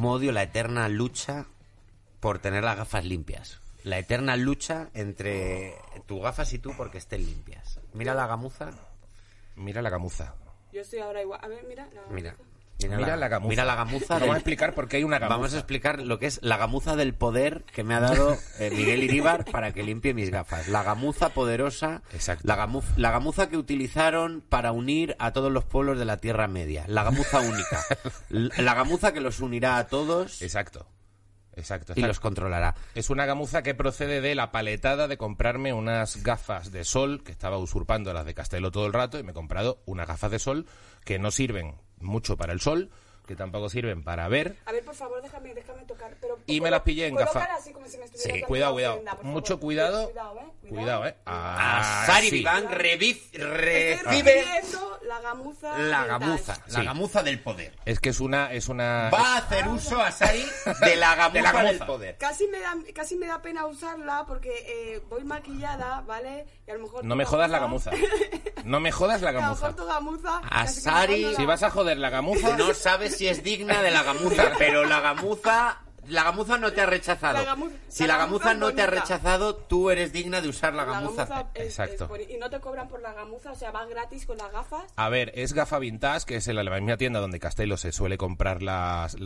cómo odio la eterna lucha por tener las gafas limpias. La eterna lucha entre tus gafas y tú porque estén limpias. Mira la gamuza. Mira la gamuza. Yo estoy ahora igual. A ver, mira. Mira la gamuza. Mira la gamuza. Vamos a explicar por qué hay una gamuza. Vamos a explicar lo que es la gamuza del poder que me ha dado Miguel Iríbar para que limpie mis gafas. La gamuza poderosa. Exacto. La gamuza que utilizaron para unir a todos los pueblos de la Tierra Media. La gamuza única. La gamuza que los unirá a todos. Exacto. Y los controlará. Es una gamuza que procede de la paletada de comprarme unas gafas de sol, que estaba usurpando las de Castelo todo el rato, y me he comprado unas gafas de sol que no sirven mucho para el sol, que tampoco sirven para ver. A ver, por favor, déjame tocar. Pero, y me las pillé en gafas. Así como si me estuviera Sí, tocando cuidado. ofrenda, por Mucho favor. cuidado. Cuidado. Sari Sí. Viván Estoy revive viendo la gamuza. la vintage. gamuza. La Sí. gamuza del poder. Es que es una... Va a hacer uso a Sari de la gamuza del poder. Casi me da pena usarla porque voy maquillada, ¿vale? Y a lo mejor... No me jodas la gamuza. No me jodas la A lo gamuza. mejor tu gamuza... A casi que Sari- usándola. Si vas a joder la gamuza... No sabes si es digna de la gamuza, pero la gamuza no te ha rechazado. Si la gamuza no te ha rechazado, tú eres digna de usar la gamuza. Exacto. Y no te cobran por la gamuza, o sea, va gratis con las gafas. A ver, es Gafa Vintage, que es en la misma tienda donde Castelo se suele comprar las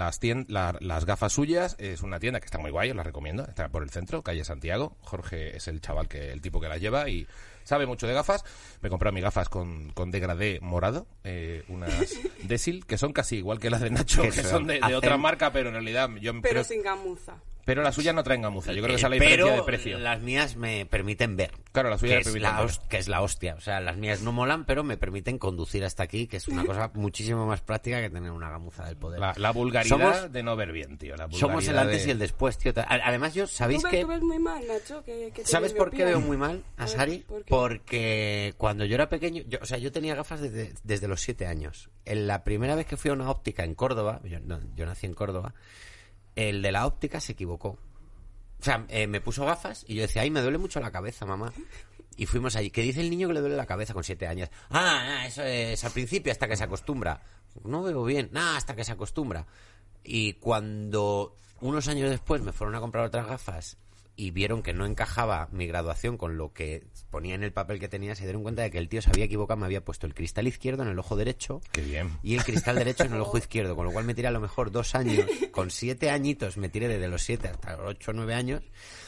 gafas suyas. Es una tienda que está muy guay, os la recomiendo. Está por el centro, calle Santiago. Jorge es el tipo que las lleva y sabe mucho de gafas. Me compré mis gafas con degradé morado, unas Desil, que son casi igual que las de Nacho, que son de otra marca, pero en realidad Pero sin gamuza. Pero las suyas no traen gamuza. Yo creo que esa es la diferencia de precio. Las mías me permiten ver. Claro, las suyas me permiten ver. Que es la hostia. O sea, las mías no molan, pero me permiten conducir hasta aquí, que es una cosa muchísimo más práctica que tener una gamuza del poder. La vulgaridad de no ver bien, tío. Somos el antes y el después, tío. Además, ¿sabéis Tú que... ves muy mal, Nacho. Que ¿Sabes por qué miopía. veo muy mal a Sari? ¿Por qué? Porque cuando yo era pequeño, yo tenía gafas desde los 7 años. En la primera vez que fui a una óptica en Córdoba, yo nací en Córdoba, el de la óptica se equivocó. O sea, me puso gafas y yo decía, ay, me duele mucho la cabeza, mamá. Y fuimos allí. ¿Qué dice el niño que le duele la cabeza con 7 años? Eso es al principio, hasta que se acostumbra. No veo bien. Hasta que se acostumbra. Y cuando unos años después me fueron a comprar otras gafas y vieron que no encajaba mi graduación con lo que ponía en el papel que tenía, se dieron cuenta de que el tío se había equivocado, me había puesto el cristal izquierdo en el ojo derecho. Qué bien. Y el cristal derecho en el ojo izquierdo, con lo cual me tiré a lo mejor 2 años, con 7 añitos, me tiré desde los 7 hasta los 8 o 9 años,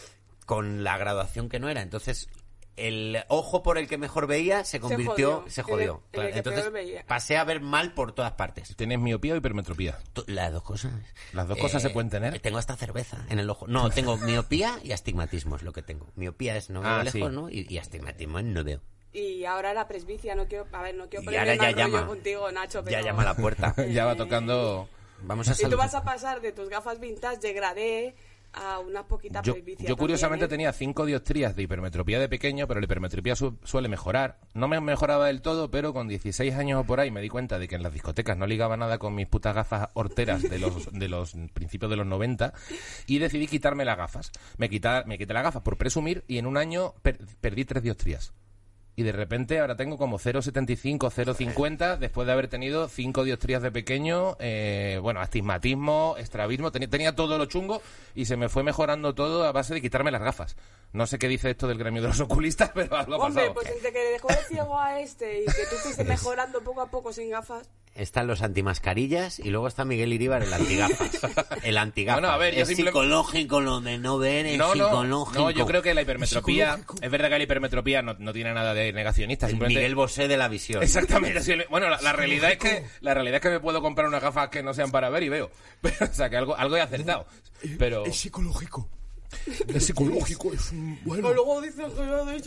con la graduación que no era. Entonces, el ojo por el que mejor veía se jodió. En el que Entonces, peor veía. pasé a ver mal por todas partes. ¿Tienes miopía o hipermetropía? Las dos cosas. ¿Las dos cosas se pueden tener? Tengo hasta cerveza en el ojo. No, tengo miopía y astigmatismo es lo que tengo. Miopía es no veo lejos, sí. ¿no? Y astigmatismo es no veo. Y ahora la presbicia, no quiero Y ponerme ahora mal ya rollo llama. contigo, Nacho, pero... Ya llama a la puerta. Ya va tocando... Vamos a Y tú vas a pasar de tus gafas vintage degradé a una poquita presbicia. Yo curiosamente también, ¿eh? tenía 5 dioptrías de hipermetropía de pequeño, pero la hipermetropía suele mejorar. No me mejoraba del todo, pero con 16 años o por ahí me di cuenta de que en las discotecas no ligaba nada con mis putas gafas horteras de los principios de los 90 y decidí quitarme las gafas. Me quité las gafas por presumir y en un año perdí 3 dioptrías. Y de repente ahora tengo como 0,75, 0,50 después de haber tenido 5 dioptrías de pequeño, astigmatismo, estrabismo, tenía todo lo chungo y se me fue mejorando todo a base de quitarme las gafas. No sé qué dice esto del gremio de los oculistas, pero algo ha pasado. Hombre, pues desde que dejó de ciego a este y que tú fuiste mejorando poco a poco sin gafas... Están los antimascarillas y luego está Miguel Iríbar, el antigafas. El antigafas. Bueno, a ver, es psicológico lo de no ver, es psicológico. No, yo creo que la hipermetropía... Es verdad que la hipermetropía no tiene nada de negacionista. Simplemente... Miguel Bosé de la visión. Exactamente. Bueno, la realidad es que me puedo comprar unas gafas que no sean para ver y veo. Pero, o sea, que algo he acertado. Pero... Es psicológico. Es psicológico, es un... Bueno, O luego dicen que lo he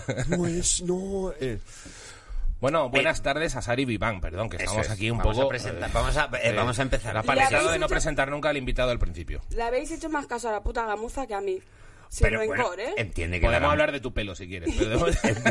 dicho... Bueno, buenas tardes a Sari Viván, perdón, que estamos aquí un poco... Vamos a empezar. La palisada de no presentar nunca al invitado al principio. Le habéis hecho más caso a la puta gamuza que a mí. Sin Pero rencor, bueno, ¿eh? entiende que Podemos hablar de tu pelo si quieres. Pero...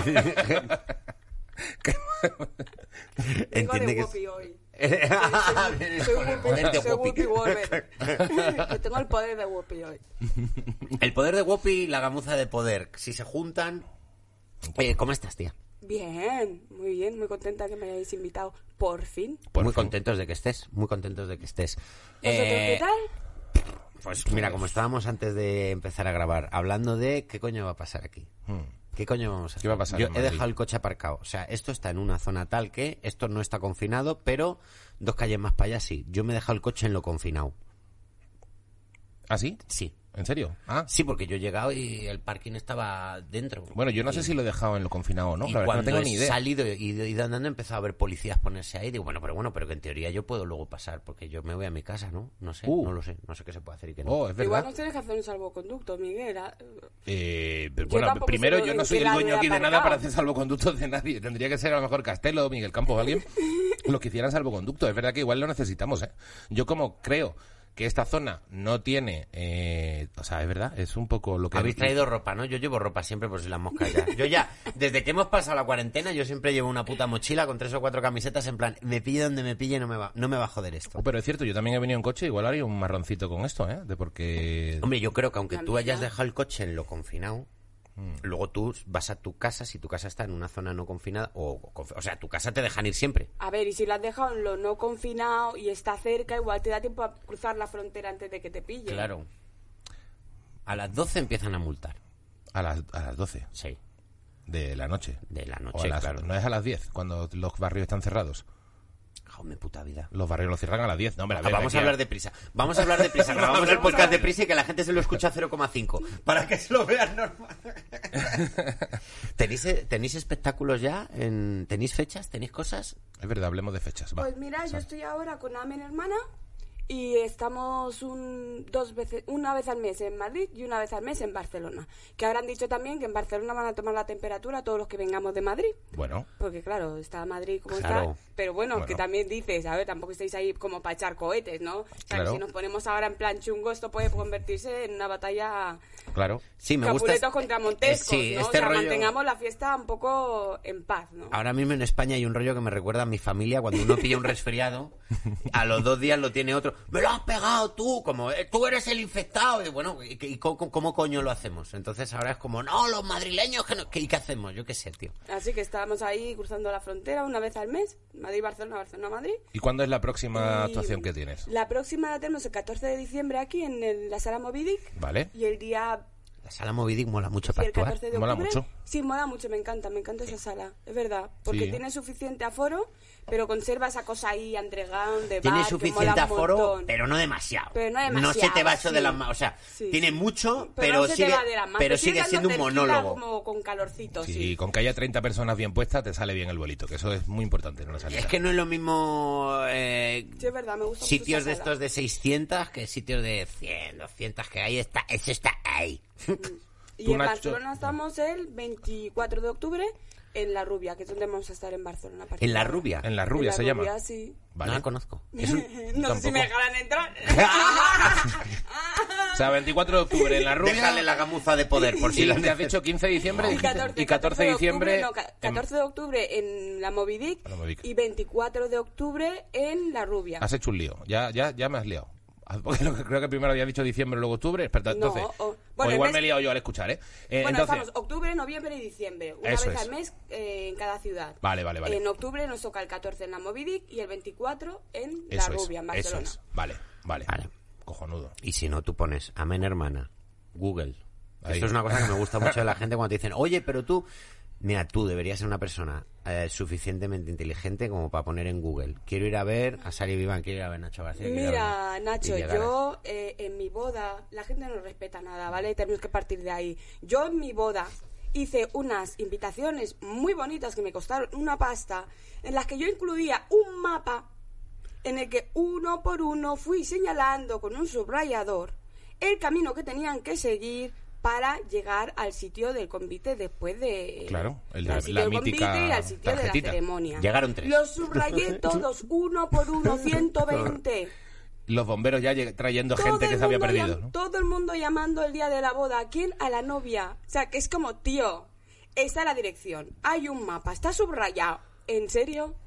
Vengo entiende de que Whoopi hoy. Poder de Soy Whoopi. Whoopi Wolver. Que tengo el poder de Whoopi hoy. El poder de Whoopi y la gamuza de poder, si se juntan... ¿Cómo estás, tía? Bien, muy contenta que me hayáis invitado. Por fin. Muy contentos de que estés, muy contentos de que estés. ¿Vosotros qué tal? Pues mira, como estábamos antes de empezar a grabar, hablando de qué coño va a pasar aquí. ¿Qué coño vamos a hacer? ¿Qué va a pasar Yo en he Madrid? dejado el coche aparcado. O sea, esto está en una zona tal que esto no está confinado, pero 2 calles más para allá sí. Yo me he dejado el coche en lo confinado. ¿Ah, sí? Sí. ¿En serio? Ah. Sí, porque yo he llegado y el parking estaba dentro. Bueno, yo no sé si lo he dejado en lo confinado o no. Y La verdad cuando no tengo ni he idea. salido y ido andando he empezado a ver policías ponerse ahí. Digo, bueno, pero que en teoría yo puedo luego pasar porque yo me voy a mi casa, ¿no? No sé, no lo sé. No sé qué se puede hacer y qué no. Oh, es Igual verdad. nos tienes que hacer un salvoconducto, Miguel. Pero Yo bueno, tampoco primero sé yo no en soy qué el lado dueño he aquí de nada aparcado. para hacer salvoconductos de nadie. Tendría que ser a lo mejor Castelo, Miguel Campos o alguien los que hicieran salvoconductos. Es verdad que igual lo necesitamos, ¿eh? Yo como creo que esta zona no tiene... o sea, es verdad, es un poco lo que... Habéis traído ropa, ¿no? Yo llevo ropa siempre por si las moscas ya. Yo ya, desde que hemos pasado la cuarentena, yo siempre llevo una puta mochila con 3 o 4 camisetas en plan, me pille donde me pille, no me va a joder esto. Oh, pero es cierto, yo también he venido en coche, igual haría un marroncito con esto, ¿eh? De porque... Hombre, yo creo que aunque La tú hayas misma. dejado el coche en lo confinado, luego tú vas a tu casa, si tu casa está en una zona no confinada, o sea, tu casa te dejan ir siempre. A ver, y si lo has dejado en lo no confinado y está cerca, igual te da tiempo a cruzar la frontera antes de que te pille. Claro. A las 12 empiezan a multar. A las 12 Sí, de la noche. de la O noche, a las, claro. No es a las 10, cuando los barrios están cerrados. Joder, puta vida. Los barrios los cierran a las 10. No, hombre, a ver, Vamos aquí a hablar deprisa. Vamos a hablar deprisa. Grabamos el podcast deprisa y que la gente se lo escucha a 0,5. Para que se lo vean normal. ¿Tenéis espectáculos ya? ¿Tenéis fechas? ¿Tenéis cosas? Es verdad, hablemos de fechas. Va. Pues mira, yo estoy ahora con Amen Hermana y estamos una vez al mes en Madrid y una vez al mes en Barcelona. Que ahora han dicho también que en Barcelona van a tomar la temperatura todos los que vengamos de Madrid. Bueno, Porque claro, está Madrid como Claro. está. Pero bueno, Bueno. que también dices, a ver, tampoco estáis ahí como para echar cohetes, ¿no? O sea, Claro. que si nos ponemos ahora en plan chungo, esto puede convertirse en una batalla claro. Sí, me gusta. Capuletos contra Montescos, Sí, ¿no? este o sea, rollo. mantengamos la fiesta un poco en paz, ¿no? Ahora mismo en España hay un rollo que me recuerda a mi familia cuando uno pilla un resfriado, a los 2 días lo tiene otro. ¡Me lo has pegado tú! Como, tú eres el infectado. Y bueno, ¿y cómo coño lo hacemos? Entonces ahora es como, no, los madrileños, ¿y qué hacemos? Yo qué sé, tío. Así que estábamos ahí cruzando la frontera una vez al mes, Madrid-Barcelona, Barcelona-Madrid. ¿Y cuándo es la próxima Y actuación que tienes? La próxima la tenemos el 14 de diciembre aquí en la Sala Movidic. Vale. Y el día La sala Movidic mola mucho sí, para el actuar. 14 de Mola octubre. mucho. Sí, mola mucho, me encanta esa sala, es verdad. Porque Sí. tiene suficiente aforo, pero conserva esa cosa ahí underground de bar, Tiene que suficiente mola un aforo, montón. pero no demasiado. Pero no se demasiado, te va eso de sí. las manos. O sea, Sí, tiene sí. mucho, Pero pero no se sigue, te va de las manos. pero Te sigue dando siendo un cerquita monólogo. como con calorcito, Sí, sí. con que haya 30 personas bien puestas te sale bien el bolito, que eso es muy importante en una salida. Es que no es lo mismo Sí, es verdad, me gusta mucho sitios esa de sala. estos de 600 que sitios de 100, 200 que hay. Eso está ahí. Y Tú, en Nacho- Barcelona estamos el 24 de octubre en La Rubia, que es donde vamos a estar en Barcelona. a partir ¿En La de ahora. Rubia? En La Rubia En se llama. Rubia, sí. Vale. No la conozco. Es un- No sé si tampoco. me dejarán entrar. O sea, 24 de octubre en La Rubia. Déjale la gamuza de poder, por si Sí, la te has dicho 15 de diciembre Y dijiste, y 14 de diciembre. no, 14 de octubre en la Movidic La Movidic. y 24 de octubre en La Rubia. Has hecho un lío. Ya me has liado. Porque creo que primero había dicho diciembre, luego octubre. Espera, No, entonces. o- o bueno, igual el me he mes- liado yo al escuchar, ¿eh? Bueno, Entonces. estamos octubre, noviembre y diciembre, una Eso vez es. al mes en cada ciudad. Vale. En octubre nos toca el 14 en la Movidic y el 24 en La Eso Rubia, en es. Eso Barcelona. es. Vale. Vale. Cojonudo. Y si no, tú pones Amén Hermana, Google. Ahí. Esto es una cosa que me gusta mucho de la gente cuando te dicen, oye, pero tú... Mira, tú deberías ser una persona suficientemente inteligente como para poner en Google. Quiero ir a ver a Sari Vivan, quiero ir a ver a Nacho García. quiero ir a Mira, ver- Nacho, y llegar a- yo en mi boda, la gente no respeta nada, ¿vale? Tenemos que partir de ahí. Yo en mi boda hice unas invitaciones muy bonitas que me costaron una pasta, en las que yo incluía un mapa en el que uno por uno fui señalando con un subrayador el camino que tenían que seguir para llegar al sitio del convite después de... Claro, al sitio la del mítica convite y al sitio de tarjetita. la ceremonia. Llegaron 3. Los subrayé todos, uno por uno, 120. Los bomberos ya trayendo Todo gente que el se había mundo perdido, ¿no? Todo el mundo llamando el día de la boda. ¿A quién? A la novia. O sea, que es como, tío, está la dirección, hay un mapa, está subrayado. ¿En serio?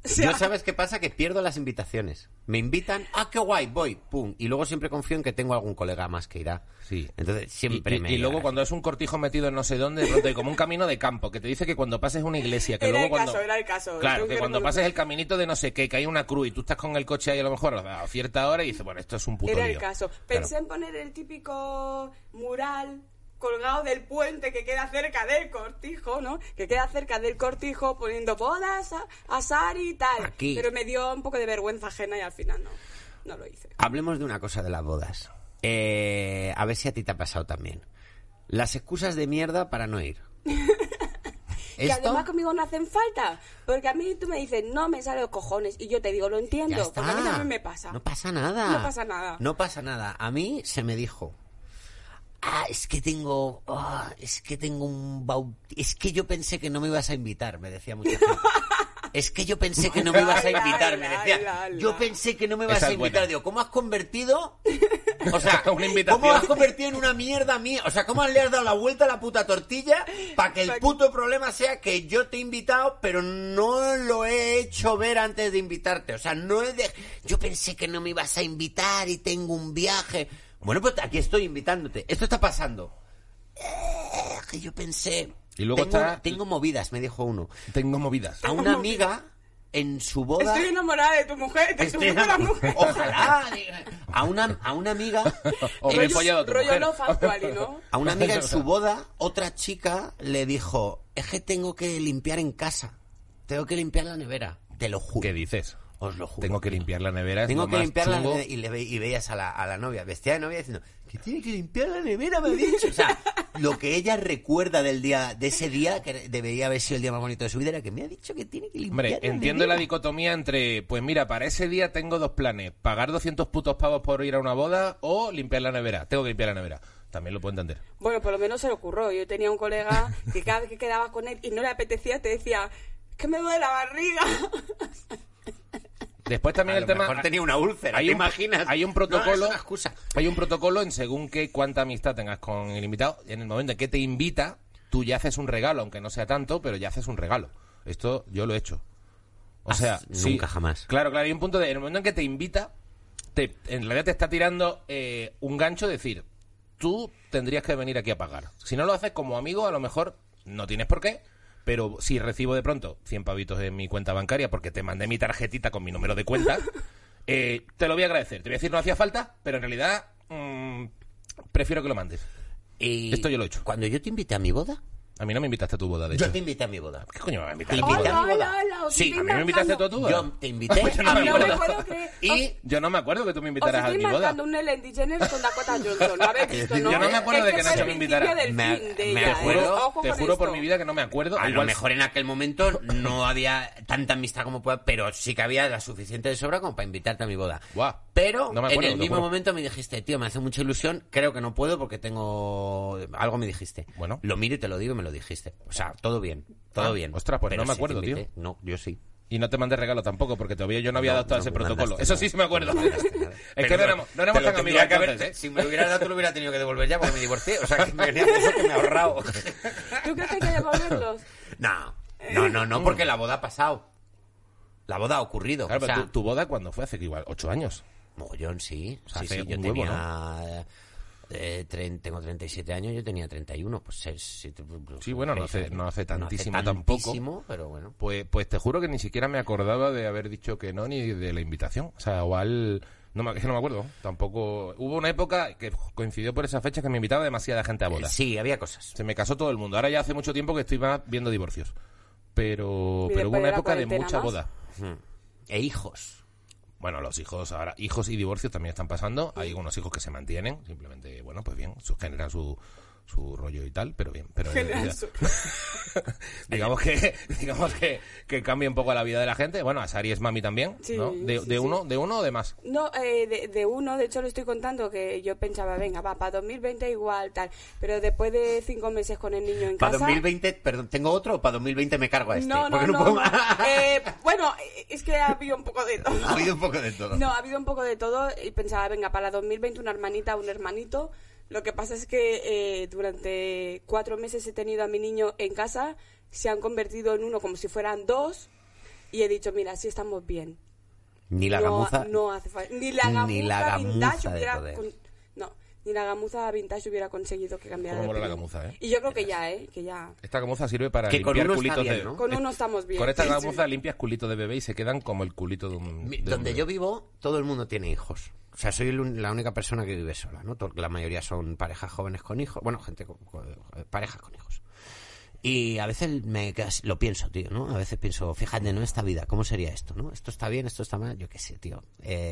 sea, Yo, ¿sabes qué pasa? Que pierdo las invitaciones. Me invitan, qué guay, voy, pum. Y luego siempre confío en que tengo algún colega más que irá. Sí. Entonces siempre me... Y luego cuando es un cortijo metido en no sé dónde, de pronto hay como un camino de campo que te dice que cuando pases una iglesia, que era luego el cuando... caso, era el caso. Claro, Yo que quiero cuando que- pases el caminito de no sé qué, que hay una cruz y tú estás con el coche ahí a lo mejor a cierta hora y dices, bueno, esto es un puto Era lío. el caso. Pensé en poner el típico mural colgado del puente que queda cerca del cortijo, ¿no? Que queda cerca del cortijo poniendo bodas, azar y tal. Aquí. Pero me dio un poco de vergüenza ajena y al final no lo hice. Hablemos de una cosa de las bodas. A ver si a ti te ha pasado también. Las excusas de mierda para no ir. Que además conmigo no hacen falta. Porque a mí tú me dices, no me sale los cojones. Y yo te digo, lo Ya entiendo. está. Porque a mí también me pasa. No pasa nada. No pasa nada. No pasa nada. A mí se me dijo... es que tengo un es que yo pensé que no me ibas a invitar, me decía mucha gente. Es que yo pensé que no me ibas a invitar, me decía. Yo pensé que no me ibas Esa a es buena. invitar. Digo, ¿cómo has convertido? O sea, Una invitación. ¿cómo has convertido en una mierda mía? O sea, ¿cómo le has dado la vuelta a la puta tortilla para que el puto problema sea que yo te he invitado, pero no lo he hecho ver antes de invitarte? O sea, yo pensé que no me ibas a invitar y tengo un viaje. Bueno, pues aquí estoy invitándote. Esto está pasando. Que yo pensé... Y luego tengo movidas, me dijo uno. Tengo movidas. A una amiga en su boda... Estoy enamorada de tu mujer, de tu futura mujer. Ojalá. A una amiga... O me he follado a tu rollo mujer. Love Actually, ¿no? A una amiga en su boda, otra chica le dijo, es que tengo que limpiar en casa. Tengo que limpiar la nevera. Te lo juro. ¿Qué dices? Os lo juro. Tengo que limpiar la nevera. es Tengo lo que más limpiar la chungo. nevera. Y veías a la novia, vestida de novia, diciendo, que tiene que limpiar la nevera, me ha dicho. O sea, lo que ella recuerda de ese día, que debería haber sido el día más bonito de su vida, era que me ha dicho que tiene que limpiar Hombre, la entiendo la nevera. dicotomía entre, pues mira, para ese día tengo dos planes, pagar 200 putos pavos por ir a una boda o limpiar la nevera. Tengo que limpiar la nevera. También lo puedo entender. Bueno, por lo menos se le ocurrió. Yo tenía un colega que cada vez que quedabas con él y no le apetecía, te decía, es que me duele la barriga. Después también A el lo tema... mejor tenía una úlcera, ¿te imaginas? Hay un No, protocolo... es una excusa. Hay un protocolo en según qué cuánta amistad tengas con el invitado. En el momento en que te invita, tú ya haces un regalo, aunque no sea tanto, pero ya haces un regalo. Esto yo lo he hecho. O sea, sí. Nunca jamás. Claro, hay un punto de... En el momento en que te invita, en realidad te está tirando un gancho, decir, tú tendrías que venir aquí a pagar. Si no lo haces como amigo, a lo mejor no tienes por qué, pero si recibo de pronto 100 pavitos en mi cuenta bancaria porque te mandé mi tarjetita con mi número de cuenta, te lo voy a agradecer. Te voy a decir, no hacía falta, pero en realidad prefiero que lo mandes. Y Esto yo lo he hecho. Cuando yo te invité a mi boda, A mí no me invitaste a tu boda, de yo hecho. te invité a mi boda. ¿Qué coño me vas a invitar? Te invité a mi boda. Hola, os Sí, estoy ¿A mí no me invitaste tú a tu boda? Yo te invité Pues yo no a me mi No me boda. puedo creer. Y Yo no me acuerdo que tú me Os invitaras a estoy mi boda. marcando un Ellen DeGeneres con Dakota Johnson. ¿Lo habéis visto, no? Yo no me acuerdo de que fue Nacho el me invitara. principio del Me- fin de me ella, acuerdo- Ojo Te con juro por esto. mi vida que no me acuerdo. a lo Igual- mejor en aquel momento no había tanta amistad como pueda, pero sí que había la suficiente de sobra como para invitarte a mi boda. Guau. Pero No me en acuerdo, el te mismo juro. momento me dijiste, tío, me hace mucha ilusión, creo que no puedo porque tengo... Algo me dijiste. Bueno. Lo miro y te lo digo y me lo dijiste. O sea, todo bien, todo bien. ostras, pues Pero no me sí te acuerdo, tío. invité. No, yo sí. Y no te mandé regalo tampoco, porque todavía yo no había No, adoptado no ese me protocolo. mandaste Eso nada. sí, sí me acuerdo. No me mandaste nada. Es que Pero no éramos te tan lo amigos tendría que haber- entonces, ¿eh? Si me lo hubieras dado, te lo hubiera tenido que devolver ya porque me divorcié. O sea, que me venía eso que me he ahorrado. ¿Tú crees que hay que devolverlos? No, porque la boda ha pasado. La boda ha ocurrido. Claro, o sea, pero tu boda, ¿cuándo fue? Hace igual 8 años. mogollón, sí. O sea, Sí, hace sí, yo un huevo, tenía... tengo 37 años, yo tenía 31. Pues Sí, bueno, no hace tantísimo tampoco. tantísimo, pero bueno. Pues te juro que ni siquiera me acordaba de haber dicho que no, ni de la invitación. O sea, igual... es que no me acuerdo. Tampoco... Hubo una época que coincidió por esa fecha que me invitaba demasiada gente a bodas. Sí, había cosas. Se me casó todo el mundo. Ahora ya hace mucho tiempo que estoy más viendo divorcios. Pero después hubo una de la época de cuarentena mucha más. boda. E hijos. Bueno, los hijos ahora, hijos y divorcios también están pasando. Hay algunos hijos que se mantienen, simplemente, bueno, pues bien, generan su rollo y tal, pero bien. Pero digamos que cambia un poco la vida de la gente. Bueno, Asari es mami también, Sí, ¿no? sí, ¿De uno o de más? No, de uno, de hecho lo estoy contando, que yo pensaba, venga, va, para 2020 igual, tal. Pero después de 5 meses con el niño en ¿Para casa... 2020, perdón, tengo otro o para 2020 me cargo a este? No, Porque no, puedo no. más. Bueno, es que ha habido un poco de todo. Ha habido un poco de todo. No, ha habido un poco de todo y pensaba, venga, para 2020 una hermanita, un hermanito. Lo que pasa es que durante 4 meses he tenido a mi niño en casa, se han convertido en uno como si fueran 2. Y he dicho, mira, sí estamos bien. Ni la gamuza. No hace falta. Ni la gamuza vintage de hubiera... poder. Ni la gamuza vintage hubiera conseguido que cambiara de Cómo mola la opinión. gamuza, ¿eh? Y yo creo que ya. Esta gamuza sirve para Que con limpiar uno está culitos bien, de... ¿no? Con uno estamos bien. Con esta Sí, gamuza sí. limpias culitos de bebé y se quedan como el culito de un... Donde yo vivo, todo el mundo tiene hijos. O sea, soy la única persona que vive sola, ¿no? La mayoría son parejas jóvenes con hijos. Bueno, parejas con hijos. Y a veces lo pienso, tío, ¿no? A veces pienso, fíjate, ¿no? Esta vida, ¿cómo sería esto, no? Esto está bien, esto está mal, yo qué sé, tío.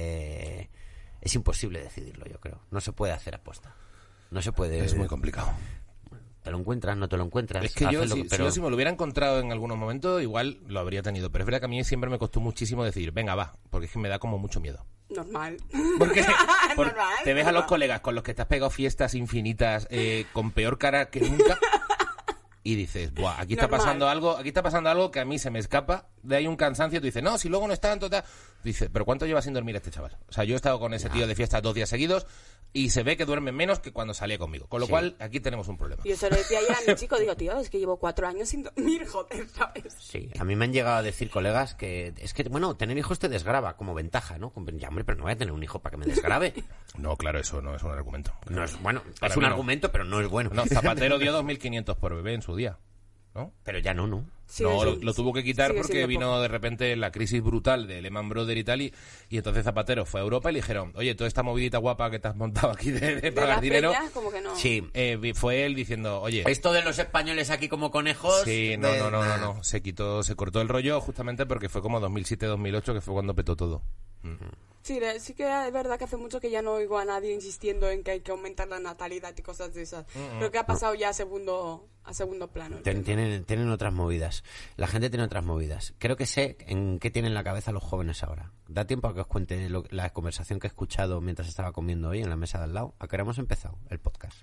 Es imposible decidirlo, yo creo. No se puede hacer aposta. No se puede... Es muy complicado. Te lo encuentras, no te lo encuentras. Es que yo, hazlo, si yo me lo hubiera encontrado en algunos momentos, igual lo habría tenido. Pero es verdad que a mí siempre me costó muchísimo decir, venga, va, porque es que me da como mucho miedo. Normal. Porque Normal, te ves a los normal. colegas con los que te has pegado fiestas infinitas, con peor cara que nunca, y dices, buah, aquí está pasando algo que a mí se me escapa, de ahí un cansancio, tú dices, no, si luego no es tanto, tal. Dices, pero ¿cuánto lleva sin dormir este chaval? O sea, yo he estado con ese tío de fiesta 2 días seguidos, y se ve que duerme menos que cuando salía conmigo. Con lo cual, aquí tenemos un problema. Yo se lo decía ayer a mi chico, digo, tío, es que llevo 4 años sin dormir, joder, ¿sabes? Sí, a mí me han llegado a decir colegas que es que, bueno, tener hijos te desgrava como ventaja, ¿no? Ya, hombre, pero no voy a tener un hijo para que me desgrabe. No, claro, eso no es un argumento. No es, bueno, Para es un mí no. argumento, pero no es bueno. No, Zapatero dio 2.500 por bebé en su día, ¿no? Pero ya no. Lo tuvo que quitar sigue porque siendo vino poco. de repente la crisis brutal de Lehman Brothers y tal, y entonces Zapatero fue a Europa y le dijeron, oye, toda esta movidita guapa que te has montado aquí de De pagar las dinero, peñas, como que no. Sí. fue él diciendo, oye, Esto de los españoles aquí como conejos... sí, no, se cortó el rollo justamente porque fue como 2007-2008 que fue cuando petó todo. Sí, sí que es verdad que hace mucho que ya no oigo a nadie insistiendo en que hay que aumentar la natalidad y cosas de esas. Creo que ha pasado ya a segundo plano. Tienen otras movidas. La gente tiene otras movidas. Creo que sé en qué tienen la cabeza los jóvenes ahora. Da tiempo a que os cuente la conversación que he escuchado mientras estaba comiendo hoy en la mesa de al lado. ¿A qué hora hemos empezado el podcast?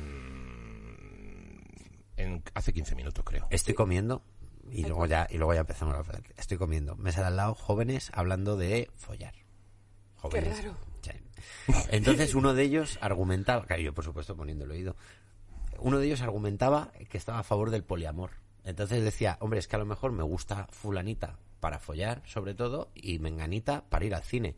Hace 15 minutos, creo. Estoy comiendo y luego ya empezamos. Estoy comiendo. Mesa de al lado, jóvenes hablando de follar. Jóvenes. Qué raro. Sí. Entonces uno de ellos argumentaba, claro, yo por supuesto poniendo el oído, uno de ellos argumentaba que estaba a favor del poliamor. Entonces decía, hombre, es que a lo mejor me gusta fulanita para follar, sobre todo, y menganita para ir al cine.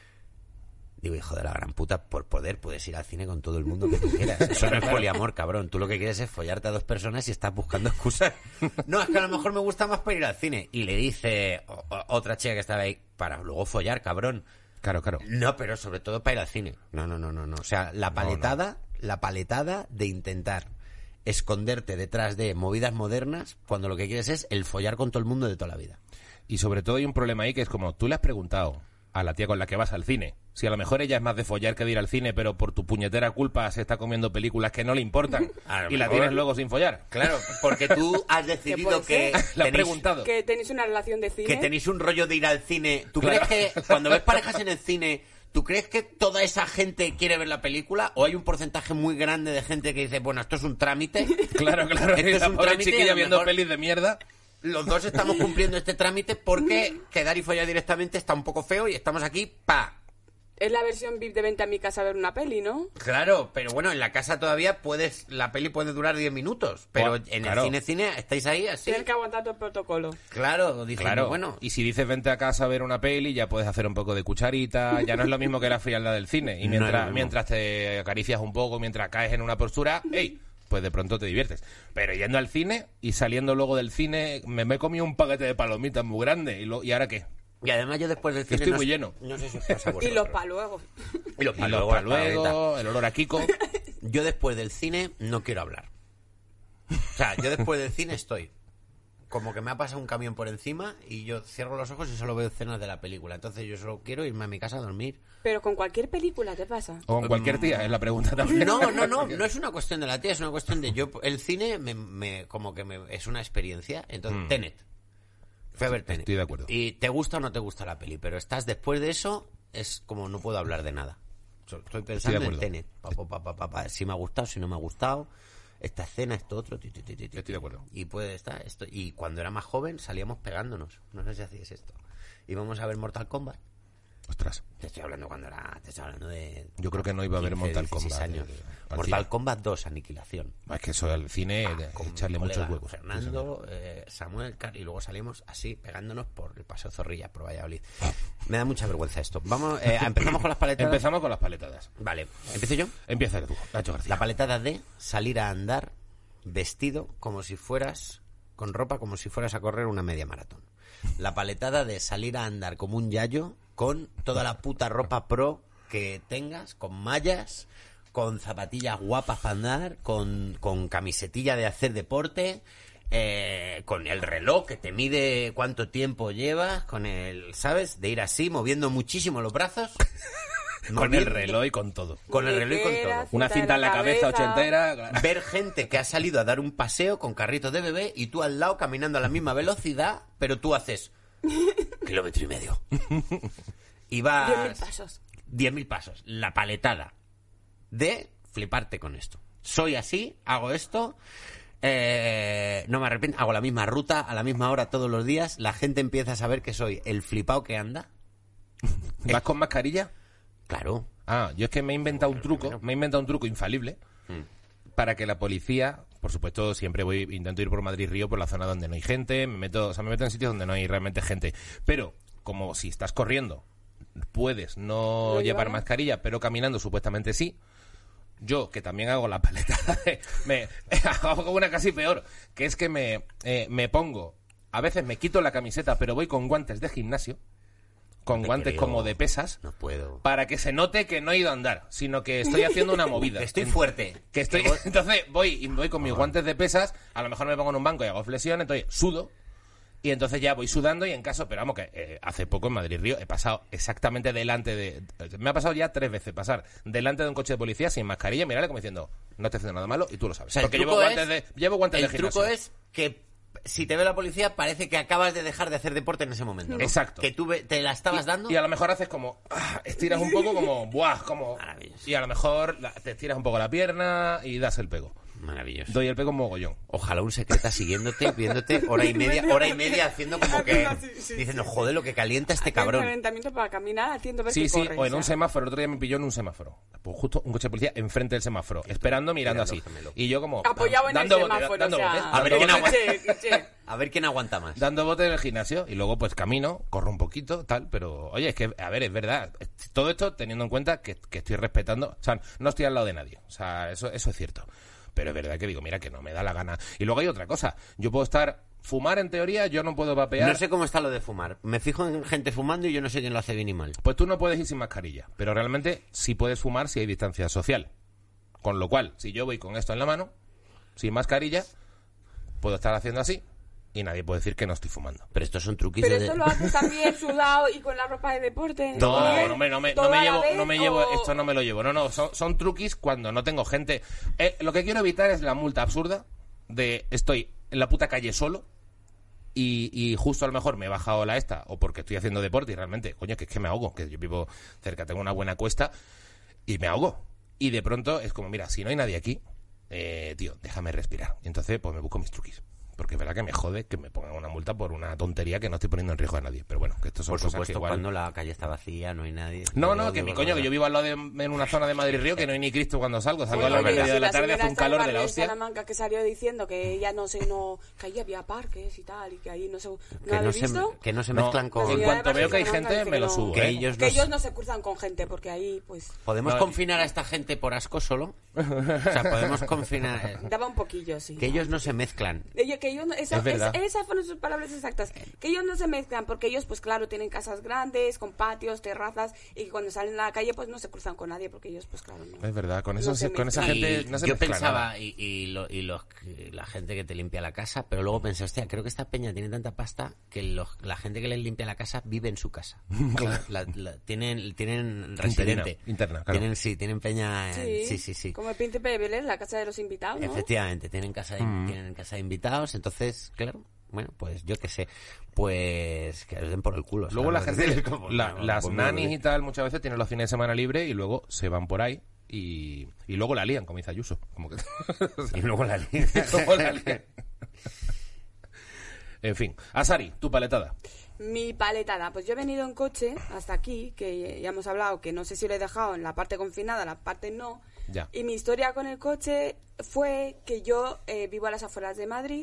Digo, hijo de la gran puta, por poder puedes ir al cine con todo el mundo que tú quieras. Eso no es poliamor, cabrón. Tú lo que quieres es follarte a 2 personas y estás buscando excusas. No, es que a lo mejor me gusta más para ir al cine. Y le dice otra chica que estaba ahí, para luego follar, cabrón. Claro. No, pero sobre todo para ir al cine. No. O sea, la paletada de intentar esconderte detrás de movidas modernas cuando lo que quieres es el follar con todo el mundo de toda la vida. Y sobre todo hay un problema ahí que es como, tú le has preguntado a la tía con la que vas al cine, si a lo mejor ella es más de follar que de ir al cine, pero por tu puñetera culpa se está comiendo películas que no le importan y la tienes luego sin follar. Claro, porque tú has decidido que Le has preguntado. Que tenéis una relación de cine. que tenéis un rollo de ir al cine. ¿Tú crees que cuando ves parejas en el cine, tú crees que toda esa gente quiere ver la película? ¿O hay un porcentaje muy grande de gente que dice, bueno, esto es un trámite? Claro. Esto es La un pobre trámite y a chiquilla lo viendo mejor pelis de mierda. Los dos estamos cumpliendo este trámite porque quedar y follar directamente está un poco feo y estamos aquí, Es la versión VIP de vente a mi casa a ver una peli, ¿no? Claro, pero bueno, en la casa todavía la peli puede durar 10 minutos, pero en claro. el cine estáis ahí así. Tienes que aguantar todo el protocolo. Claro, dije, Claro, bueno, y si dices vente a casa a ver una peli, ya puedes hacer un poco de cucharita, ya no es lo mismo que la frialdad del cine. Y No es lo mismo. mientras te acaricias un poco, mientras caes en una postura, ¡ey! Pues de pronto te diviertes. Pero yendo al cine y saliendo luego del cine, me he comido un paquete de palomitas muy grande. ¿Y ahora qué? y además yo después del Que cine estoy muy lleno. No sé si os pasa a Y vosotros. los pa' luego. Y los Y pa' los luego, pa' las palabritas. luego, el olor a Kiko. Yo después del cine no quiero hablar. O sea, yo después del cine estoy como que me ha pasado un camión por encima y yo cierro los ojos y solo veo escenas de la película. Entonces yo solo quiero irme a mi casa a dormir. Pero con cualquier película te pasa. O con cualquier tía, es la pregunta también. No es una cuestión de la tía, es una cuestión de yo. El cine es una experiencia. Entonces, Tenet. Fui a ver Tenet. Estoy de acuerdo. Y te gusta o no te gusta la peli, pero estás después de eso, es como no puedo hablar de nada. Estoy pensando en acuerdo. Tenet. Si me ha gustado, si no me ha gustado. Esta escena, esto otro. Estoy de acuerdo. Y puede estar esto. Y cuando era más joven salíamos pegándonos. No sé si hacíais esto. Íbamos a ver Mortal Kombat. Ostras. Te estoy hablando te estoy hablando de... Yo creo que no iba a haber 15, Mortal 16 Kombat. años. Al Mortal cine. Kombat 2, Aniquilación. Es que eso al cine, Con echarle mi muchos colega huevos. Fernando, Samuel, y luego salimos así, pegándonos por el Paseo Zorrilla, por Valladolid. Me da mucha vergüenza esto. Vamos, empezamos con las paletadas. Empezamos con las paletadas. Vale, ¿empiezo yo? Empieza tú, Nacho García. La paletada de salir a andar vestido como si fueras, con ropa como si fueras a correr una media maratón. La paletada de salir a andar como un yayo con toda la puta ropa pro que tengas, con mallas, con zapatillas guapas para andar, con camisetilla de hacer deporte, con el reloj que te mide cuánto tiempo llevas, con el, ¿sabes? De ir así, moviendo muchísimo los brazos. Con el reloj y con todo. Con el reloj y con todo. Una cinta en la cabeza ochentera. Claro. Ver gente que ha salido a dar un paseo con carritos de bebé y tú al lado caminando a la misma velocidad, pero tú haces 1,5 kilómetros. Y vas 10.000 pasos. 10.000 pasos. La paletada de fliparte con esto. Soy así, hago esto, no me arrepiento, hago la misma ruta a la misma hora todos los días. La gente empieza a saber que soy el flipado que anda. ¿Vas con mascarilla? Claro. Ah, yo es que me he inventado un truco infalible para que la policía, por supuesto, siempre intento ir por Madrid-Río, por la zona donde no hay gente, me meto en sitios donde no hay realmente gente, pero como si estás corriendo puedes no llevar mascarilla, pero caminando supuestamente sí. Yo, que también hago la paleta, me hago una casi peor, que es que me pongo, a veces me quito la camiseta, pero voy con guantes de gimnasio, con guantes como de pesas, no puedo, para que se note que no he ido a andar, sino que estoy haciendo una movida. Estoy fuerte. Entonces voy con mis guantes de pesas, a lo mejor me pongo en un banco y hago flexión, entonces sudo, y entonces ya voy sudando y en caso, pero vamos que hace poco en Madrid-Río he pasado exactamente delante de... Me ha pasado ya 3 veces pasar delante de un coche de policía sin mascarilla y mirarle como diciendo, no estoy haciendo nada malo y tú lo sabes. O sea, porque llevo guantes de gimnasio. El truco es que si te ve la policía parece que acabas de dejar de hacer deporte en ese momento, ¿no? Exacto. Que tú te la estabas dando. Y a lo mejor haces como... estiras un poco como... ¡Buah! Como... Maravilloso. Y a lo mejor te estiras un poco la pierna y das el pego. Maravilloso. Doy el pego mogollón. Ojalá un secreta siguiéndote, viéndote hora y media haciendo como que diciendo, joder, lo que calienta este cabrón. Calentamiento para caminar, haciendo ver Sí, que sí, corre, o en un o sea. semáforo. El otro día me pilló en un semáforo. Pues justo un coche de policía enfrente del semáforo, esperando, mirando así. gemelo. Y yo como... Apoyado en el semáforo, dando o sea, botes, A ver dando quién botes, aguanta. A ver quién aguanta más. dando botes en el gimnasio. Y luego pues camino, corro un poquito, tal. Pero, oye, es que, a ver, es verdad. Todo esto teniendo en cuenta que estoy respetando... O sea, no estoy al lado de nadie. O sea, eso es cierto. Pero es verdad que digo, mira, que no me da la gana. Y luego hay otra cosa. Yo puedo fumar en teoría, yo no puedo vapear. No sé cómo está lo de fumar. Me fijo en gente fumando y yo no sé quién lo hace bien y mal. Pues tú no puedes ir sin mascarilla. Pero realmente sí puedes fumar si hay distancia social. Con lo cual, si yo voy con esto en la mano, sin mascarilla, puedo estar haciendo así y nadie puede decir que no estoy fumando. Pero estos son truquitos Pero de... esto lo haces también sudado y con la ropa de deporte. No me llevo, o... esto no me lo llevo. No, son truquis cuando no tengo gente. Lo que quiero evitar es la multa absurda de estoy en la puta calle solo y justo a lo mejor me he bajado la esta o porque estoy haciendo deporte y realmente, coño, que es que me ahogo, que yo vivo cerca, tengo una buena cuesta y me ahogo. Y de pronto es como, mira, si no hay nadie aquí, tío, déjame respirar. Y entonces pues me busco mis truquis. Porque es verdad que me jode que me pongan una multa por una tontería que no estoy poniendo en riesgo a nadie. Pero bueno, que esto son Por cosas supuesto, que igual... cuando la calle está vacía, no hay nadie. No, que mi coño, que yo vivo al lado en una zona de Madrid-Río que no hay ni Cristo cuando salgo. Salgo a las Oye, 9 de la si tarde, hace un señora calor está de la en hostia. Salamanca que salió diciendo que ella que ahí había parques y tal, y que ahí no se... ¿No Que habéis visto? que no se No, mezclan con... en cuanto veo que hay gente, me lo subo. Que ellos Que ellos no se cruzan con gente, porque ahí, pues... ¿Podemos No, confinar a esta gente por asco solo? O sea, podemos confinar... Daba un poquillo, sí. Que ellos no se mezclan. Que ellos no, Es verdad. esas fueron sus palabras exactas. Que ellos no se mezclan, porque ellos, pues claro, tienen casas grandes, con patios, terrazas, y que cuando salen a la calle, pues no se cruzan con nadie, porque ellos, pues claro, no. Es verdad, con esa se gente mezclan. no se Yo mezcla pensaba, nada. la gente que te limpia la casa, pero luego pensé, hostia, creo que esta peña tiene tanta pasta que la gente que les limpia la casa vive en su casa. Tienen residente. Interna, claro. Tienen peña... Sí. Como el Príncipe de Belén, la casa de los invitados, ¿no? Efectivamente, tienen casa de invitados, entonces, claro, bueno, pues yo qué sé, pues que les den por el culo. Luego la ¿sabes? gente, Como, las pues, nanis y tal, muchas veces tienen los fines de semana libre y luego se van por ahí y luego la lían, como dice Ayuso. Como que... Y luego la Luego la lían. En fin, Asari, tu paletada. Mi paletada, pues yo he venido en coche hasta aquí, que ya hemos hablado, que no sé si lo he dejado en la parte confinada, la parte no. Ya. Y mi historia con el coche fue que yo vivo a las afueras de Madrid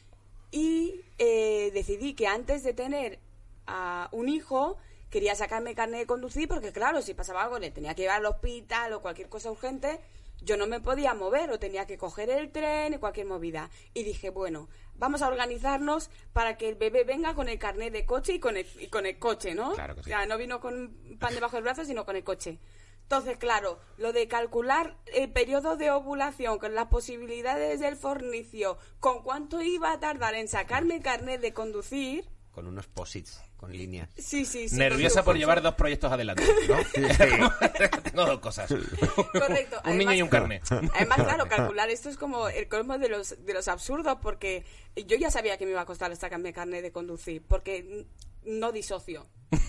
y decidí que antes de tener a un hijo quería sacarme carnet de conducir porque, claro, si pasaba algo, le tenía que llevar al hospital o cualquier cosa urgente, yo no me podía mover o tenía que coger el tren y cualquier movida. Y dije, bueno, vamos a organizarnos para que el bebé venga con el carnet de coche y con el coche, ¿no? Claro que sí. O sea, no vino con pan debajo del brazo, sino con el coche. Entonces, claro, lo de calcular el periodo de ovulación con las posibilidades del fornicio, con cuánto iba a tardar en sacarme el carnet de conducir... Con unos posits, con líneas. Sí. Nerviosa por llevar 2 proyectos adelante, ¿no? Tengo 2 cosas. Correcto. Un niño y un carnet. Además, claro, calcular esto es como el colmo de los absurdos, porque yo ya sabía que me iba a costar sacarme carnet de conducir, porque no disocio.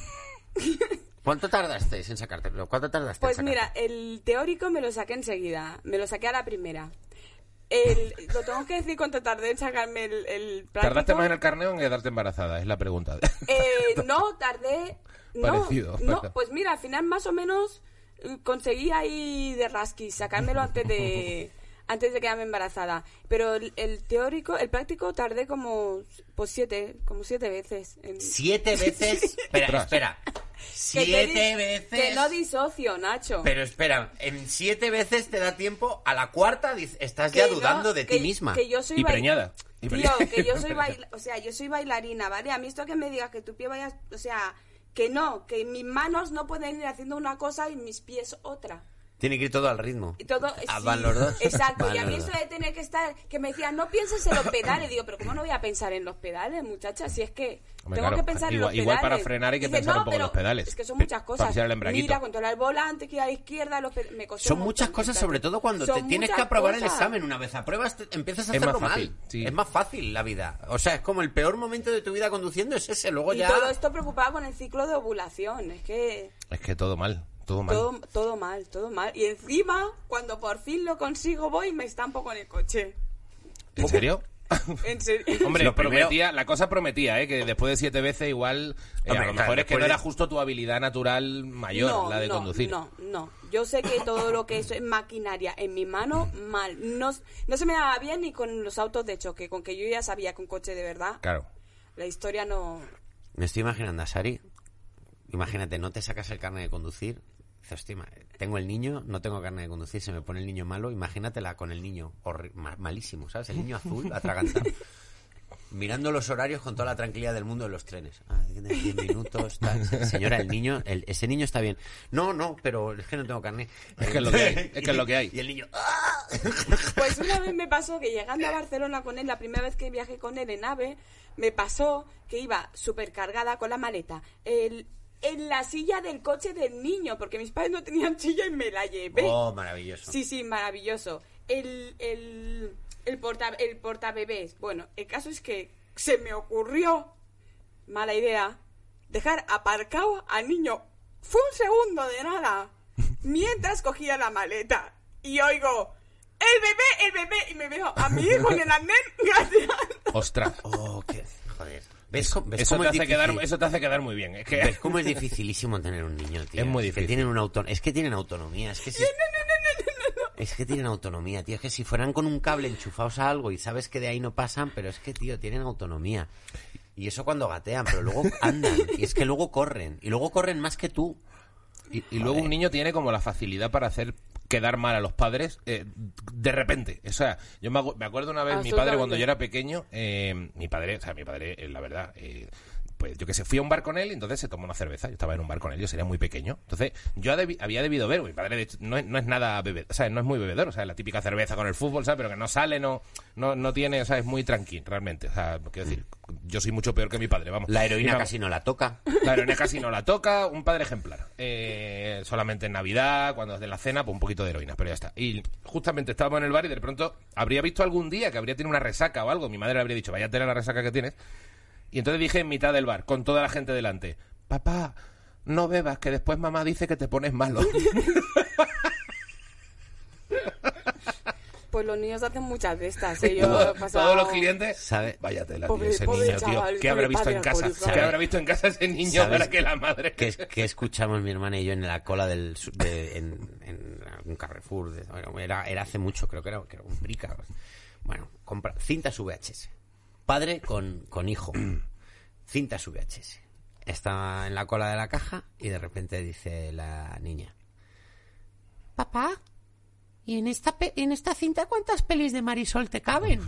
¿Cuánto tardaste en sacártelo? ¿Cuánto tardaste Pues en mira, sacártelo? el teórico me lo saqué enseguida, me lo saqué a la primera. Lo tengo que decir cuánto tardé en sacarme el práctico. ¿Tardaste más en el carnet o en quedarte embarazada? Es la pregunta. No, tardé... Parecido. No, pues mira, al final más o menos conseguí ahí de rasquis sacármelo antes de quedarme embarazada. Pero el teórico, el práctico, tardé como 7 veces. 7 veces. Espera. 7 veces. Que no disocio, Nacho. Pero espera, en 7 veces te da tiempo, a la cuarta estás ya dudando de ti misma. Que yo soy Y preñada. Tío, que yo soy yo soy bailarina, ¿vale? A mí esto que me digas que tu pie vaya, o sea, que mis manos no pueden ir haciendo una cosa y mis pies otra. Tiene que ir todo al ritmo. Y todo, Van sí, los dos. Exacto, Van y a mí los eso dos. de tener que estar, que me decían, no pienses en los pedales. Digo, pero ¿cómo no voy a pensar en los pedales, muchacha? Si es que Hombre, tengo claro, que pensar en los pedales. igual para frenar hay que Dice, pensar un poco en pero los pedales. Es que son muchas Para cosas. pisar el embraguito. Mira, controlar el volante, que ir a la izquierda, me costó Son un muchas montón, cosas, fíjate. sobre todo cuando Son te tienes que muchas aprobar el cosas. examen. Una vez apruebas, empiezas a Es hacerlo más fácil, mal. sí. Es más fácil la vida. O sea, es como el peor momento de tu vida conduciendo es ese. Luego Y ya... todo esto preocupado con el ciclo de ovulación. Es que... Es que todo mal. Todo mal. Todo mal. Y encima, cuando por fin lo consigo, voy y me estampo con el coche. ¿En serio? En serio. Hombre, Lo primero- la cosa prometía, que después de 7 veces igual, Hombre, a lo mejor claro, es que no después era de- justo tu habilidad natural mayor, la de conducir. No. Yo sé que todo lo que es maquinaria en mi mano, mal. No se me daba bien ni con los autos de choque, con que yo ya sabía que un coche de verdad, Claro. la historia no... Me estoy imaginando a Sari. Imagínate, no te sacas el carnet de conducir. Dices, hostia, tengo el niño, no tengo carnet de conducir, se me pone el niño malo. Imagínatela con el niño malísimo, ¿sabes? El niño azul, atragantado. Mirando los horarios con toda la tranquilidad del mundo de los trenes. 10 minutos, tal. Señora, el niño, ese niño está bien. No, pero es que no tengo carnet. Es que es lo que hay, es que es lo que hay. Y el niño... Pues una vez me pasó que llegando a Barcelona con él, la primera vez que viajé con él en AVE, me pasó que iba súper cargada con la maleta. En la silla del coche del niño, porque mis padres no tenían silla y me la llevé. Oh, maravilloso. Sí, maravilloso. El portabebés. Bueno, el caso es que se me ocurrió, mala idea, dejar aparcado al niño. Fue un segundo de nada. Mientras cogía la maleta. Y oigo, el bebé. Y me veo a mi hijo en el andén gateando. Ostras. Oh, qué... Joder. ¿Ves cómo Eso es difícil? eso te hace quedar muy bien. Es que... ¿Ves cómo es dificilísimo tener un niño, tío? Es muy Que difícil. tienen es que tienen autonomía. Es que si... Es que tienen autonomía, tío. Es que si fueran con un cable enchufados a algo y sabes que de ahí no pasan, pero es que, tío, tienen autonomía. Y eso cuando gatean, pero luego andan. Y es que luego corren. Y luego corren más que tú. Y luego un niño tiene como la facilidad para hacer quedar mal a los padres de repente. O sea, yo me acuerdo una vez, mi padre, cuando yo era pequeño, mi padre, la verdad, pues yo que sé, fui a un bar con él y entonces se tomó una cerveza. Yo estaba en un bar con él, yo sería muy pequeño. Entonces, yo había debido ver, mi padre de hecho, no es nada bebedor, o sea, no es muy bebedor, o sea, la típica cerveza con el fútbol, ¿sabes? Pero que no sale, no tiene, o sea, es muy tranquilo, realmente. O sea, quiero decir, yo soy mucho peor que mi padre, vamos. La heroína Y casi no la toca. La heroína casi no la toca, un padre ejemplar. Solamente en Navidad, cuando es de la cena, pues un poquito de heroína, pero ya está. Y justamente estábamos en el bar y de pronto habría visto algún día que habría tenido una resaca o algo. Mi madre le habría dicho, vaya a tener la resaca que tienes. Y entonces dije en mitad del bar, con toda la gente delante, papá, no bebas, que después mamá dice que te pones malo. Pues los niños hacen muchas de estas. Yo he pasado... Todos los clientes, ¿Sabe? vaya tela, Pobre- tío, ese pobre niño, chaval, tío. ¿Qué habrá pobre visto en padre casa? alcohólico. ¿Qué habrá visto en casa ese niño ¿Sabes para que la madre... que escuchamos mi hermana y yo en la cola en un Carrefour? Era hace mucho, creo que era un Brica. Bueno, compra cintas VHS. Padre con hijo. Cintas VHS. Está en la cola de la caja y de repente dice la niña: papá, ¿y en esta cinta cuántas pelis de Marisol te caben?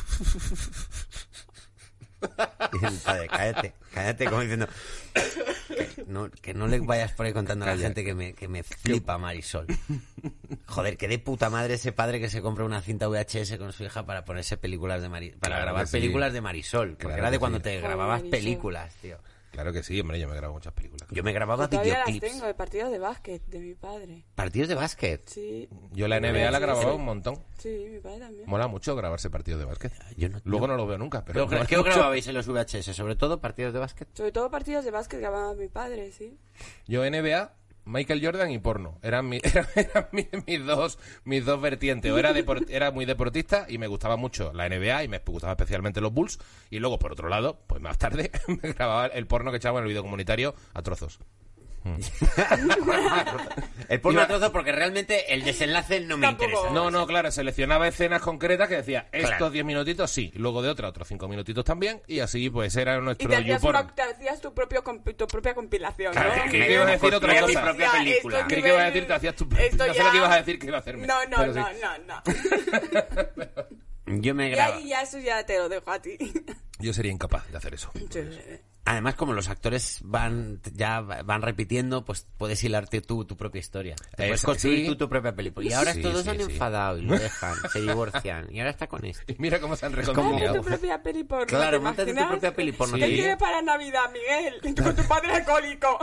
Y el padre, cállate, como diciendo que no le vayas por ahí contando a la gente que me flipa Marisol. Joder, que de puta madre ese padre que se compra una cinta VHS con su hija para ponerse películas de para Claro grabar que sí. películas de Marisol, porque Claro era de que cuando sí. te Joder, grababas Marisol. películas, tío. Claro que sí, hombre, yo me grabo muchas películas. Yo me grababa Todavía las videoclips. tengo de partidos de básquet de mi padre. Partidos de básquet. Sí. Yo la NBA la grababa un montón. Sí, mi padre también. Mola mucho grabarse partidos de básquet. Yo no, Luego no lo veo nunca, pero... mola ¿Qué mucho. grababais en los VHS? Sobre todo partidos de básquet. Sobre todo partidos de básquet que grababa mi padre, sí. Yo NBA, Michael Jordan y porno. Eran mis dos vertientes. O era muy deportista y me gustaba mucho la NBA y me gustaba especialmente los Bulls. Y luego, por otro lado, pues más tarde me grababa el porno que echaba en el vídeo comunitario a trozos. El porno Iba- a trozos porque realmente el desenlace no me Tampoco. interesa. No, claro, seleccionaba escenas concretas que decía, estos Claro. 10 minutitos sí, y luego de otros 5 minutitos también, y así pues era Y nuestro te hacías, YouPorn. te hacías tu propia compilación, Claro, ¿no? creí que ibas a decir otra Mi cosa. propia película. Creí que ibas a decir, te hacías tu... No sé lo que ibas a decir que iba a hacerme. No, pero sí. Yo me Y grabo. ahí ya eso ya te lo dejo a ti. Yo sería incapaz de hacer eso. Además, como los actores van repitiendo, pues puedes hilarte tú tu propia historia. Te puedes construir sí. tú tu propia película. Y ahora Sí, todos sí, han sí. enfadado y lo dejan, se divorcian. Y ahora está con este. Y mira cómo se han Monta reconciliado. tu propia peli porno. Claro, ¿te montate tu imaginas? propia peli porno. Sí. ¿Qué quieres para Navidad, Miguel? Con tu padre alcohólico.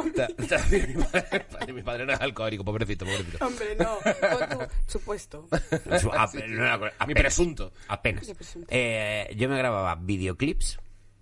Mi padre no es alcohólico, pobrecito. Hombre, no. Con tu supuesto. Mi presunto. Apenas. Ese presunto. Yo me grababa videoclips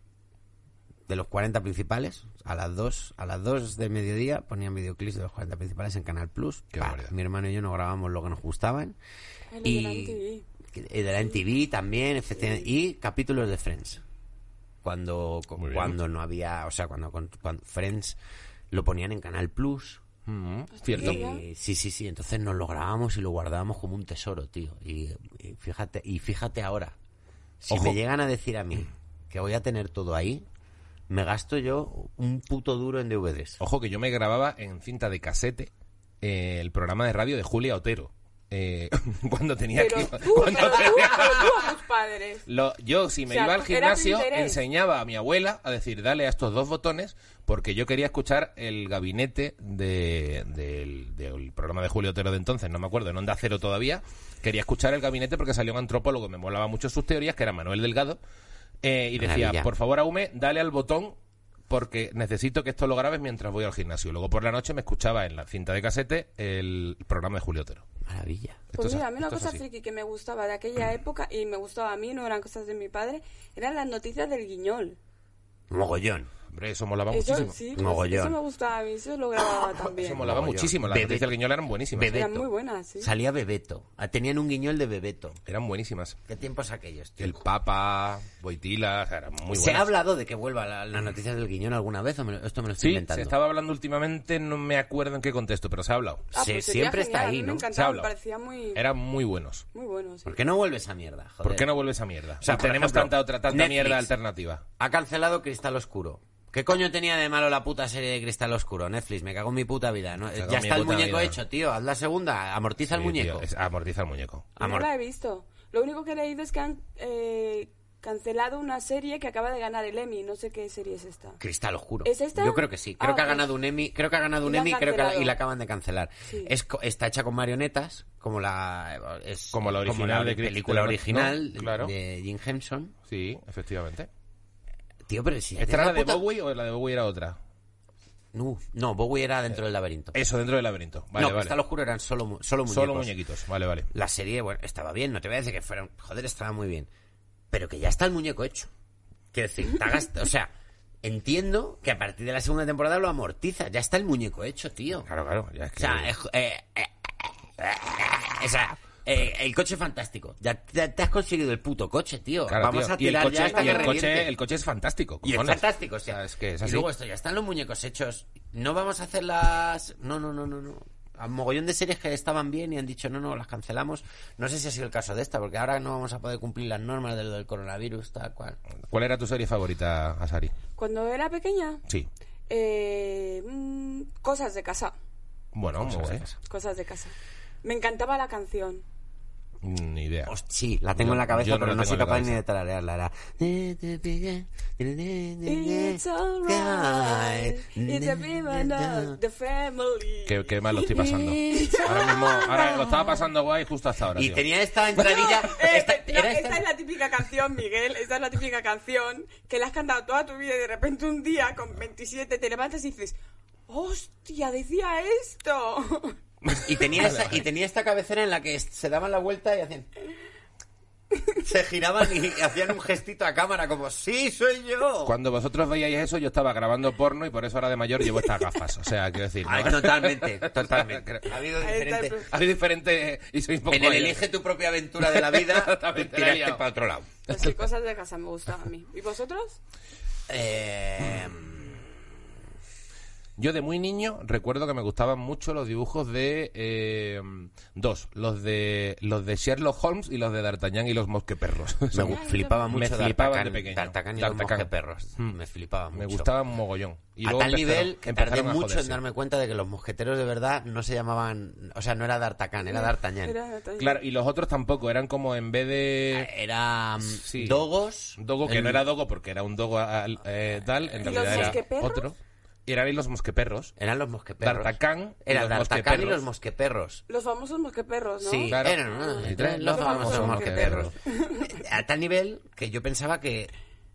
de los 40 principales a las 2 del mediodía ponían videoclips de los 40 principales en Canal Plus. Qué barbaridad. Mi hermano y yo nos grabábamos lo que nos gustaban. Ay, lo de la MTV. De la MTV también, efectivamente, y capítulos de Friends. Cuando no había, o sea, cuando Friends lo ponían en Canal Plus. Cierto. Sí, entonces nos lo grabábamos y lo guardábamos como un tesoro, tío. Y fíjate ahora, si Ojo. me llegan a decir a mí que voy a tener todo ahí, me gasto yo un puto duro en DVDs. Ojo que yo me grababa en cinta de casete el programa de radio de Julia Otero. Cuando tenía Pero que... tú, cuando pero tenía- tú a tus padres. Yo, si me O sea, iba al era gimnasio, tu interés. enseñaba a mi abuela a decir, dale a estos 2 botones, porque yo quería escuchar el gabinete del programa de Julio Otero de entonces, no me acuerdo, en Onda Cero todavía. Quería escuchar el gabinete porque salió un antropólogo, me molaba mucho sus teorías, que era Manuel Delgado, y decía, Maravilla. por favor, Aume, dale al botón, porque necesito que esto lo grabes mientras voy al gimnasio. Luego por la noche me escuchaba en la cinta de casete el programa de Julio Otero. Maravilla. Pues Esto mira, es- a mí una esto es cosa así. friki que me gustaba de aquella época y me gustaba a mí, no eran cosas de mi padre, eran las noticias del Guiñol. Mogollón. Hombre, eso molaba Eso muchísimo. sí, pues, Mogollón. eso me gustaba a mí, eso lo grababa Eso también. molaba Mogollón. muchísimo. Las Bebé- noticias del Guiñol eran buenísimas. Bebé- Eran muy buenas, sí. Salía Bebeto. Tenían un guiñol de Bebeto. Eran buenísimas. ¿Qué tiempos aquellos, tío? El Papa, Boitila, o sea, eran muy buenas. ¿Se ha hablado de que vuelva las noticias del guiñón alguna vez o esto me lo estoy Sí, inventando? se estaba hablando últimamente, no me acuerdo en qué contexto, pero se ha hablado. Ah, Sí, pues sería siempre está genial, ahí, a mí ¿no? me Se ha encantaba, me hablado. parecía muy, Eran muy buenos. muy bueno, sí. ¿Por qué no vuelve esa mierda? Joder. ¿Por qué no vuelve esa mierda? O sea, Y por tenemos ejemplo, tanta Netflix. mierda alternativa. Ha cancelado Cristal Oscuro. ¿Qué coño tenía de malo la puta serie de Cristal Oscuro? Netflix, me cago en mi puta vida. ¿No? cago en Ya mi está el puta muñeco vida. hecho, tío. Haz la segunda, amortiza el Sí, muñeco. tío, amortiza el muñeco. No Amor- la he visto. Lo único que he leído es que han cancelado una serie que acaba de ganar el Emmy. No sé qué serie es esta. Cristal Oscuro. ¿Es esta? Yo creo que sí. Creo Ah, que ha pues- ganado un Emmy. Creo que ha ganado Y un la han Emmy cancelado. y la acaban de cancelar. Sí. Está hecha con marionetas, como la original de película Cristal, original ¿no? Claro. de Jim Henson. Sí, efectivamente. Tío, pero si ¿Esta era la de puta- Bowie o la de Bowie era otra? No, Bowie era dentro del laberinto. Eso, dentro del laberinto. Vale, no, vale. Cristal Oscuro eran solo muñecos. Solo muñequitos. Vale, vale. La serie, bueno, estaba bien, no te voy a decir que fueron... Joder, estaba muy bien. Pero que ya está el muñeco hecho. Quiero decir, o sea, entiendo que a partir de la segunda temporada lo amortiza. Ya está el muñeco hecho, tío. Claro, claro. Ya es O que... sea, o sea, El coche fantástico. Ya te has conseguido el puto coche, tío. Claro, Vamos tío. a tirar ya hasta y que el reviente. el coche es fantástico. Y es cojones. fantástico, O sea, es que es Y así. luego esto, ya están los muñecos hechos. No vamos a hacer las... No. A un mogollón de series que estaban bien y han dicho no, las cancelamos. No sé si ha sido el caso de esta, porque ahora no vamos a poder cumplir las normas de lo del coronavirus, tal cual. ¿Cuál era tu serie favorita, Asari? Cuando era pequeña, Sí. Cosas de casa. Bueno, muy guay. Cosas de casa. Me encantaba la canción. Ni idea. Sí, la tengo en la cabeza, Yo no pero la no tengo soy en la capaz ni cabeza. de tararearla. Era... It's alright. It's a woman of the family. Qué mal lo estoy pasando. Ahora lo estaba pasando guay justo hasta ahora, Y tío. tenía esta entradilla... Esta es la típica canción, Miguel. Esta es la típica canción que la has cantado toda tu vida y de repente un día con 27 te levantas y dices, ¡hostia, decía esto! Y tenía esta cabecera en la que se daban la vuelta y hacían... Se giraban y hacían un gestito a cámara como, ¡sí, soy yo! Cuando vosotros veíais eso, yo estaba grabando porno y por eso ahora de mayor llevo estas gafas. O sea, quiero decir... ¿no? Ay, totalmente. Ha habido Ahí está diferente... el- Ha sido diferente y sois un poco... En el elige tu propia aventura de la vida, Exactamente, la he tiraste liado. para otro lado. Pues sí, cosas de casa me gustaban a mí. ¿Y vosotros? Yo de muy niño recuerdo que me gustaban mucho los dibujos de dos, los de Sherlock Holmes y los de D'Artagnan y los mosqueperros. Me flipaba mucho Me flipaban D'Artagnan, de pequeño. D'Artagnan y D'Artagnan. los mosqueperros. Me flipaba mucho. Me gustaban mogollón. Y A luego tal nivel que tardé empezaron a mucho en joderse. darme cuenta de que los mosqueteros de verdad no se llamaban... O sea, no era D'Artagnan, era D'Artagnan. Claro, y los otros tampoco, eran como en vez de... Era Sí. Dogos. Dogo, que no era Dogo porque era un Dogo tal, en ¿Y los realidad era mosqueperros? otro. Y eran los mosqueperros. Eran los mosqueperros. D'Artagnan y Era los D'Artagnan y mosqueperros. los mosqueperros. Los famosos mosqueperros, ¿no? Sí, Claro. eran Y tres, los los famosos famosos mosqueperros. A tal nivel que yo pensaba que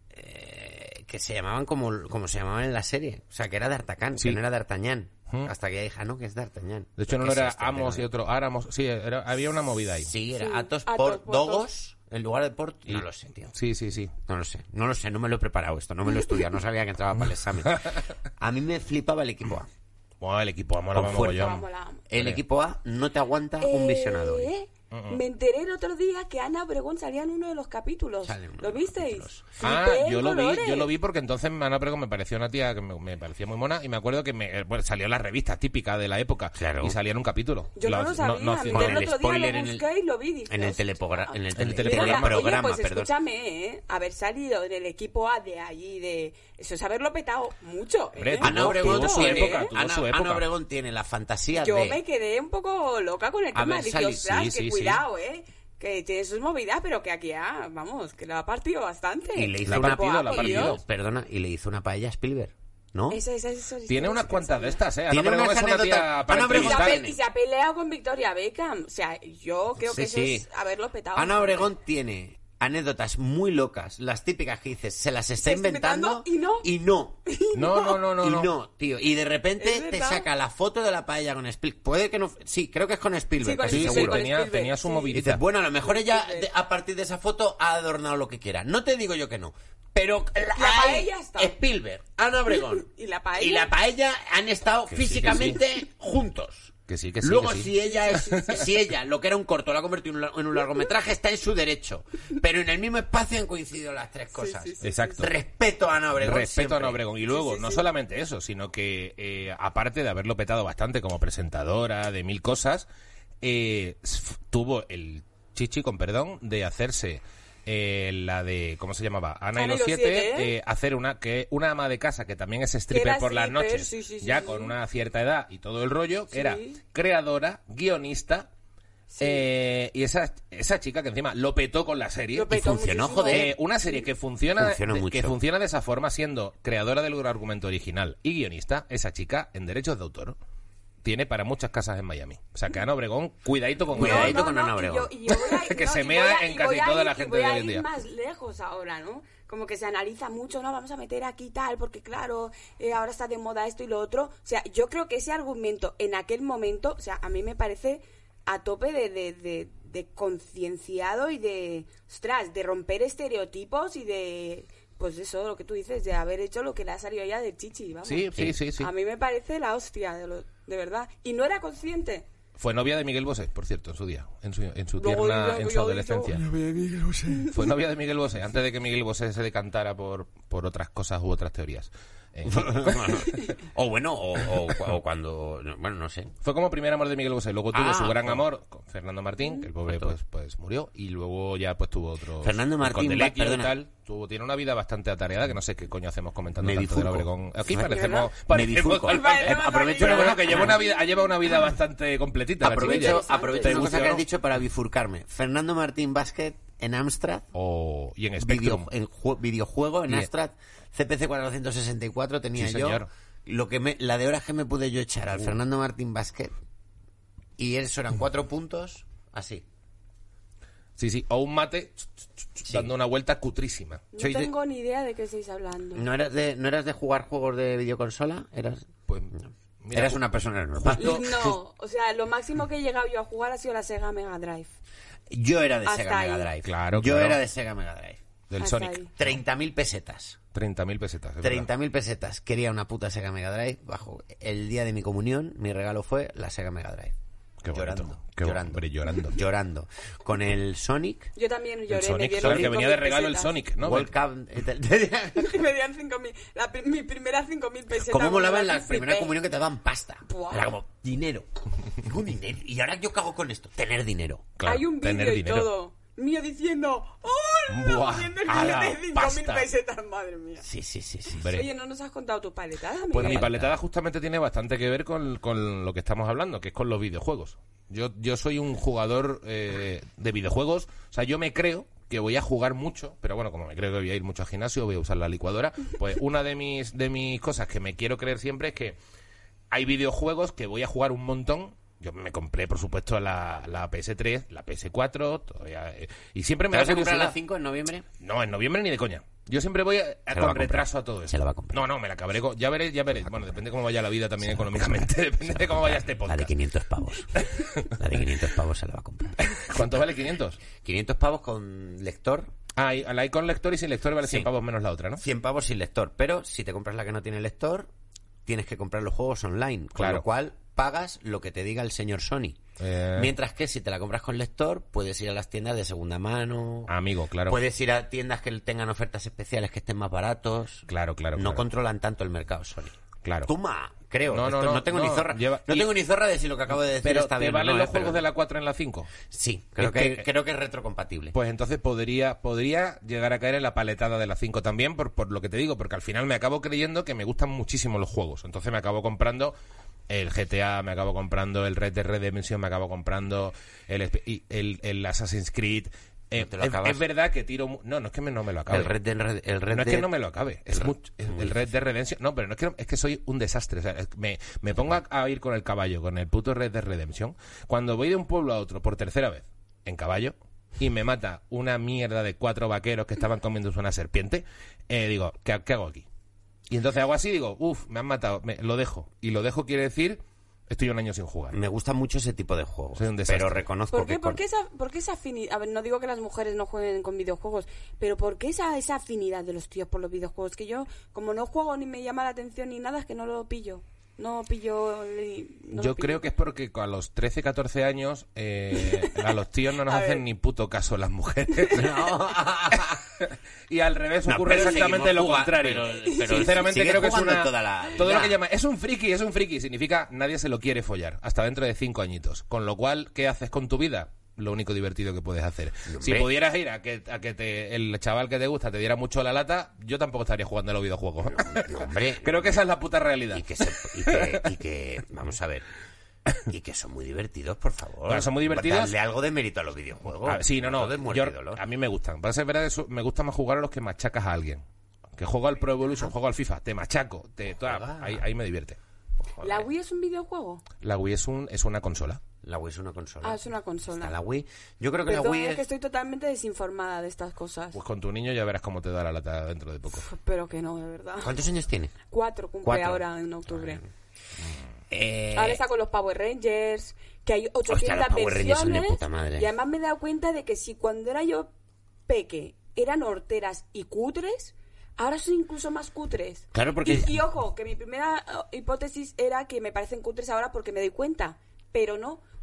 se llamaban como se llamaban en la serie. O sea, que era D'Artagnan, Sí. que no era D'Artagnan. ¿Mm? Hasta que ya dije, no, que es D'Artagnan. De hecho, ¿Qué no es era este Amos tema? y otro Áramos. Sí, había una movida ahí. Sí, era Sí, Athos Athos por por Dogos en lugar de por... No lo sé, tío. Sí, sí, sí. No lo sé, no me lo he preparado esto, no me lo he estudiado, no sabía que entraba para el examen. A mí me flipaba el equipo A. Bueno, el equipo mola Con fuerza. mogollón. Mola. El equipo A no te aguanta un visionado. Me enteré el otro día que Ana Obregón salía en uno de los capítulos. Sale en uno ¿Lo de los visteis? capítulos. Flipé en colores. Yo lo vi porque entonces Ana Obregón me pareció una tía que me parecía muy mona y me acuerdo que salió en las revistas típicas de la época Claro. y salía en un capítulo. Yo no lo sabía, haciendo- miré el el otro día spoiler lo en el- busqué y lo vi. Dije, En el hostia. teleprograma, teleprograma. Oye, pues perdón. escúchame, haber salido del equipo A de allí, de eso es haberlo petado mucho. Hombre, Ana Obregón tuvo su tiene, época, tuvo su época. Ana Obregón tiene la fantasía Yo de... me quedé un poco loca con el tema. Haber Dije, salido- ostras, sí, que sí, cuidado, que tiene sus movidas, pero que aquí, vamos, que lo ha partido bastante. Y le hizo La una partido, la Por partido. Dios. Perdona, y le hizo una paella a Spielberg, ¿no? Eso, Tiene unas cuantas de estas, Ana Tiene Obregón unas es una anécdotas. tía para Ana Obregón entrevistar. tiene. Y se ha peleado con Victoria Beckham. O sea, yo creo que Sí, eso sí. es haberlo petado. Ana Obregón tiene anécdotas muy locas, las típicas que dices, se las está Se está inventando inventando y no. No. Y no, tío. Y de repente Es te verdad. saca la foto de la paella con Spielberg. Puede que no... Sí, creo que es con Spielberg, Sí, con casi Sí, sí, seguro. con tenía Spielberg, su sí. Y movidita. dices, bueno, a lo mejor ella a partir de esa foto ha adornado lo que quiera. No te digo yo que no. Pero La paella está. Spielberg, Ana Obregón ¿Y la paella? y la paella han estado Que sí, que físicamente juntos. Que sí, que sí, Luego, que sí. si ella, lo que era un corto, lo ha convertido en un largometraje, está en su derecho. Pero en el mismo espacio han coincidido las tres cosas. sí, sí. Exacto. Respeto a Ana Obregón. Respeto a siempre. Ana Obregón. Y luego, no solamente eso, sino que aparte de haberlo petado bastante como presentadora de mil cosas, tuvo el chichi, con perdón, de hacerse la de, ¿cómo se llamaba? Ana y los siete, hacer una ama de casa que también es stripper era por las stripper, noches, sí, sí, ya sí. con una cierta edad y todo el rollo, que Sí. era creadora, guionista, y esa chica que encima lo petó con la serie. Lo petó funcionó, muchísimo. joder. Una serie que funciona Funcionó que mucho. funciona de esa forma, siendo creadora del argumento original y guionista, esa chica en derechos de autor tiene para muchas casas en Miami. O sea que Ana Obregón, cuidadito con Cuidadito con Ana y Obregón. yo voy a- Que no, se y mea voy a- en y casi voy a toda ir- la y gente voy de a hoy en ir día. más lejos ahora, ¿no? Como que se analiza mucho, ¿no? Vamos a meter aquí tal, porque claro, ahora está de moda esto y lo otro. O sea, yo creo que ese argumento en aquel momento, o sea, a mí me parece a tope de concienciado y de, ostras, de romper estereotipos y de, pues eso, lo que tú dices, de haber hecho lo que le ha salido ya de chichi, vamos. Sí. A mí me parece la hostia, de verdad. Y no era consciente. Fue novia de Miguel Bosé, por cierto, en su día, en su Luego tierna, digo, en su yo adolescencia. digo. Fue novia de Miguel Bosé, antes de que Miguel Bosé se decantara por otras cosas u otras teorías. O bueno, o cuando... Bueno, no sé. Fue como primer amor de Miguel Bosé. Luego tuvo su gran pues. amor con Fernando Martín, que el pobre pues murió. Y luego ya pues tuvo otro... Fernando Martín, con Delequio y perdona. tal. Tiene una vida bastante atareada, que no sé qué coño hacemos comentando Me tanto de la bifurco. Obregón. Aquí Me parecemos... bifurco. Aprovecho lo bueno que ha llevado una vida bastante completita. la chiquilla. Aprovecho una cosa que Evolucionó. has dicho para bifurcarme. Fernando Martín Basket en Amstrad. Y en Spectrum. Videojuego en Y- Amstrad CPC 464 tenía Sí, yo. señor. La de horas que me pude yo echar al Fernando Martín Basket. Y eso eran 4 puntos, así. Sí. O un mate dando una vuelta cutrísima. No Soy de- tengo ni idea de qué estáis hablando. ¿No eras de jugar juegos de videoconsola? Pues... mira, Eras una persona normal. No, o sea, lo máximo que he llegado yo a jugar ha sido la Sega Mega Drive. Yo era de Hasta Sega ahí. Mega Drive. Claro, Yo claro. era de Sega Mega Drive. Del Hasta Sonic. ahí. 30.000 pesetas. 30.000 pesetas. es verdad. 30.000 pesetas. Quería una puta Sega Mega Drive. Bajo el día de mi comunión, mi regalo fue la Sega Mega Drive. Qué bonito. Llorando. Qué llorando. hombre, llorando. Llorando. Con el Sonic. Yo también El lloré. Sonic, me claro, dieron que venía de 5.000 regalo el pesetas. Sonic, ¿no? World Cup. Me dieron 5.000. Mi primera 5.000 pesetas. ¿Cómo molaba en cuando la participé. primera comunión que te daban pasta? Buah. Era como, dinero. Tengo dinero. Y ahora yo cago con esto. Tener dinero. Claro, Hay un tener vídeo y dinero. todo. Mío diciendo, Buah, ¡oh! Viendo el a vídeo la de 5.000 pasta. pesetas, madre mía. Sí. Hombre. Oye, ¿no nos has contado tu paletada, Pues mi Miguel? paletada justamente tiene bastante que ver con lo que estamos hablando, que es con los videojuegos. Yo soy un jugador de videojuegos, o sea, yo me creo que voy a jugar mucho, pero bueno, como me creo que voy a ir mucho al gimnasio, voy a usar la licuadora, pues una de mis cosas que me quiero creer siempre es que hay videojuegos que voy a jugar un montón. Yo me compré, por supuesto, la PS3, la PS4, todavía, y siempre me ¿Te da vas a comprar curiosidad. la 5 en noviembre? No, en noviembre ni de coña. Yo siempre voy la va a con comprar. retraso a todo eso. Se la va a comprar. No, me la acabaré. Ya veréis. Bueno, depende cómo vaya la vida también económicamente. Depende de cómo vaya este La podcast. de 500 pavos. La de 500 pavos se la va a comprar. ¿Cuánto vale 500? 500 pavos con lector, Ah, la hay con lector y sin lector vale 100 Sí. pavos menos la otra, ¿no? 100 pavos sin lector. Pero si te compras la que no tiene lector, tienes que comprar los juegos online. Con Claro. lo cual pagas lo que te diga el señor Sony. Mientras que si te la compras con lector, puedes ir a las tiendas de segunda mano. Amigo, claro. Puedes ir a tiendas que tengan ofertas especiales que estén más baratos. Claro. No controlan tanto el mercado Sony. Claro. Toma, creo. No, Esto no, tengo ni no, zorra. lleva- No y- tengo ni zorra de si lo que acabo de decir Pero está ¿te bien valen o no, los juegos pero- de la 4 en la 5? Sí, creo Es creo que es retrocompatible. Pues entonces podría llegar a caer en la paletada de la 5 también, por lo que te digo, porque al final me acabo creyendo que me gustan muchísimo los juegos. Entonces me acabo comprando el GTA, me acabo comprando el Red Dead Redemption, me acabo comprando el Assassin's Creed. ¿No te lo acabas? Es verdad que tiro... No es que no me lo acabe. El Red Dead... No es que no me lo acabe. El Red Dead Redemption... No, pero no es que soy un desastre. O sea, me pongo a ir con el caballo, con el puto Red Dead Redemption. Cuando voy de un pueblo a otro por tercera vez en caballo y me mata una mierda de 4 vaqueros que estaban comiéndose una serpiente, digo, ¿qué hago aquí? Y entonces hago así, digo, me han matado, lo dejo. Y lo dejo quiere decir, estoy un año sin jugar. Me gusta mucho ese tipo de juegos. Soy un desastre. Pero reconozco ¿Por qué, que... por qué esa afinidad? A ver, no digo que las mujeres no jueguen con videojuegos, pero ¿por qué esa afinidad de los tíos por los videojuegos? Que yo, como no juego ni me llama la atención ni nada, es que no lo pillo. No pillo... Yo creo que es porque a los 13, 14 años a los tíos no nos A hacen ver. ni puto caso las mujeres. Y al revés No, ocurre pero exactamente seguimos lo jugando, contrario. pero Sinceramente sigue creo que es jugando una... toda la todo lo vida. que llama... Es un friki. Significa nadie se lo quiere follar. Hasta dentro de 5 añitos. Con lo cual, ¿qué haces con tu vida? Lo único divertido que puedes hacer. Hombre. Si pudieras ir a que el chaval que te gusta te diera mucho la lata, yo tampoco estaría jugando a los videojuegos. No, hombre. Creo que esa es la puta realidad. Y que vamos a ver. Y que son muy divertidos, por favor. Bueno, son muy divertidos. Darle algo de mérito a los videojuegos. Ah, sí, no. Todo es muerte y dolor. A mí me gustan. Para ser verdad, me gusta más jugar a los que machacas a alguien. Que juego al Pro Evolution, juego al FIFA, te machaco. Ahí me divierte. ¿La Wii es un videojuego? La Wii es una consola. La Wii es una consola. Ah, es una consola. Está la Wii. Yo creo que la Perdón, Wii es es... que estoy totalmente desinformada de estas cosas. Pues con tu niño ya verás cómo te da la lata dentro de poco. Pero que no, de verdad. ¿Cuántos años tiene? 4 cumple 4. ahora en octubre. Eh, Ahora está con los Power Rangers, que hay 800 los Power Rangers son de versiones. puta madre. Y además me he dado cuenta de que si cuando era yo peque eran horteras y cutres, ahora son incluso más cutres. Claro, porque... Y ojo, que mi primera hipótesis era que me parecen cutres ahora porque me doy cuenta. Pero no,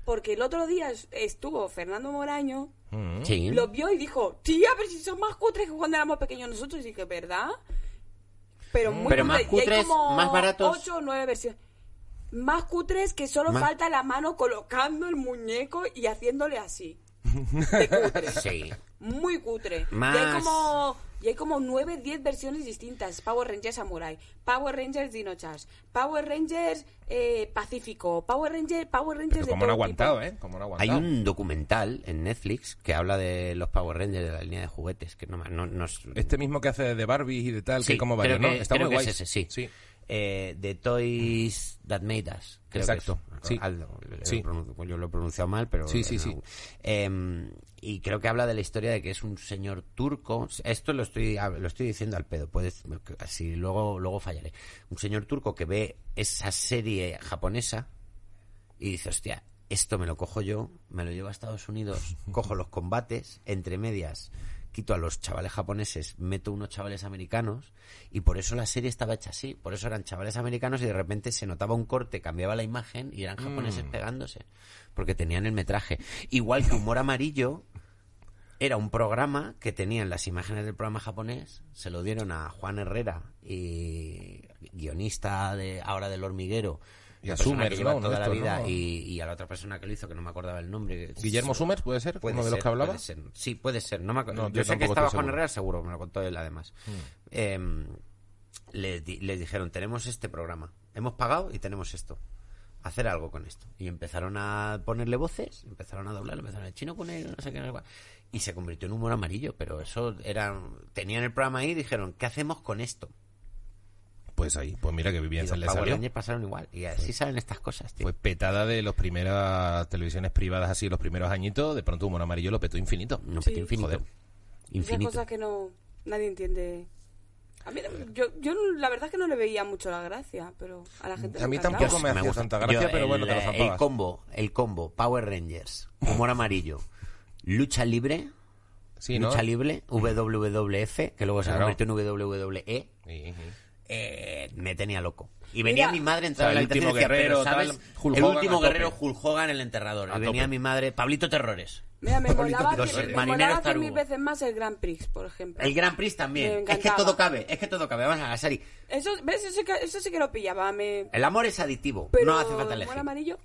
porque el otro día estuvo Fernando Moraño, Sí. lo vio y dijo, tía, pero si son más cutres que cuando éramos pequeños nosotros. Y dije, ¿verdad? Pero muy Pero más cutres, y hay cutres, como más baratos. 8 o 9 versiones. Más cutres que solo Más- falta la mano colocando el muñeco y haciéndole así. De cutre. Sí. Muy cutre. Más- Y hay como 9, 10 versiones distintas. Power Rangers Samurai, Power Rangers Dino Charge, Power Rangers Pacífico, Power Rangers Pero de como no ha todo aguantado, tipo. Como no ha Hay aguantado. un documental en Netflix que habla de los Power Rangers de la línea de juguetes, que no es... Este mismo que hace de Barbie y de tal, Sí, que como creo varios, ¿no? que- Está creo muy que guay. es ese, sí. Sí. The Toys That Made Us. Creo Exacto, que es. sí. Aldo, Sí. yo lo he pronunciado mal, pero... Sí, sí, no. sí. Y creo que habla de la historia de que es un señor turco. Esto lo estoy diciendo al pedo, así luego fallaré. Un señor turco que ve esa serie japonesa y dice, hostia, esto me lo cojo yo, me lo llevo a Estados Unidos, cojo los combates, entre medias quito a los chavales japoneses, meto unos chavales americanos, y por eso la serie estaba hecha así. Por eso eran chavales americanos y de repente se notaba un corte, cambiaba la imagen y eran japoneses pegándose, porque tenían el metraje. Igual que Humor Amarillo era un programa que tenían las imágenes del programa japonés, se lo dieron a Juan Herrera, y guionista de ahora del Hormiguero, Y a una persona Summers, que lleva ¿no? toda la Estos, vida, ¿no? y a la otra persona que lo hizo, que no me acordaba el nombre. ¿Guillermo Summers puede ser? Puede ¿Uno de los ser, que hablaba? puede ser. Sí, puede ser. No me acuerdo. No, yo yo sé que tampoco estaba estoy Juan seguro. Herrera, seguro, me lo contó él además. Les dijeron, tenemos este programa, hemos pagado y tenemos esto. Hacer algo con esto. Y empezaron a ponerle voces, empezaron a doblarlo, empezaron a chino con él, no sé qué, no sé cuál. Y se convirtió en Humor Amarillo, pero eso era... Tenían el programa ahí y dijeron, ¿qué hacemos con esto? Pues ahí, pues mira que Y bien los se le Power salió. Rangers pasaron igual. Y así salen estas cosas, tío. Fue petada de las primeras televisiones privadas así, los primeros añitos, de pronto Humor Amarillo lo petó infinito. No, Sí. pero infinito. Joder. Esas Infinito. cosas que nadie entiende. A mí, yo la verdad es que no le veía mucho la gracia, pero a la gente A le mí encantaba. tampoco me hacía tanta gracia, pero bueno, te lo zampabas. El combo Power Rangers, Humor Amarillo, lucha libre, Sí, ¿no? lucha libre, WWF, que luego se Claro. convirtió en WWE, Sí, sí. me tenía loco. Y venía Mira, mi madre, o entraba sea, en la el habitación y último decía, guerrero, pero, ¿sabes? tal, Hulk El Hogan último a tope. guerrero, Hulk Hogan, el enterrador. A Y venía tope. mi madre, Pablito Terrores. Mira, me molaba, Los me marineros molaba 100.000 tarugo. veces más el Grand Prix, por ejemplo. El Grand Prix Me también. Es que encantaba. todo cabe, es que todo cabe. Vamos a la serie. Eso, ¿ves? Eso sí que lo pillaba. El amor es aditivo, Pero no hace falta Humor elegir. Amarillo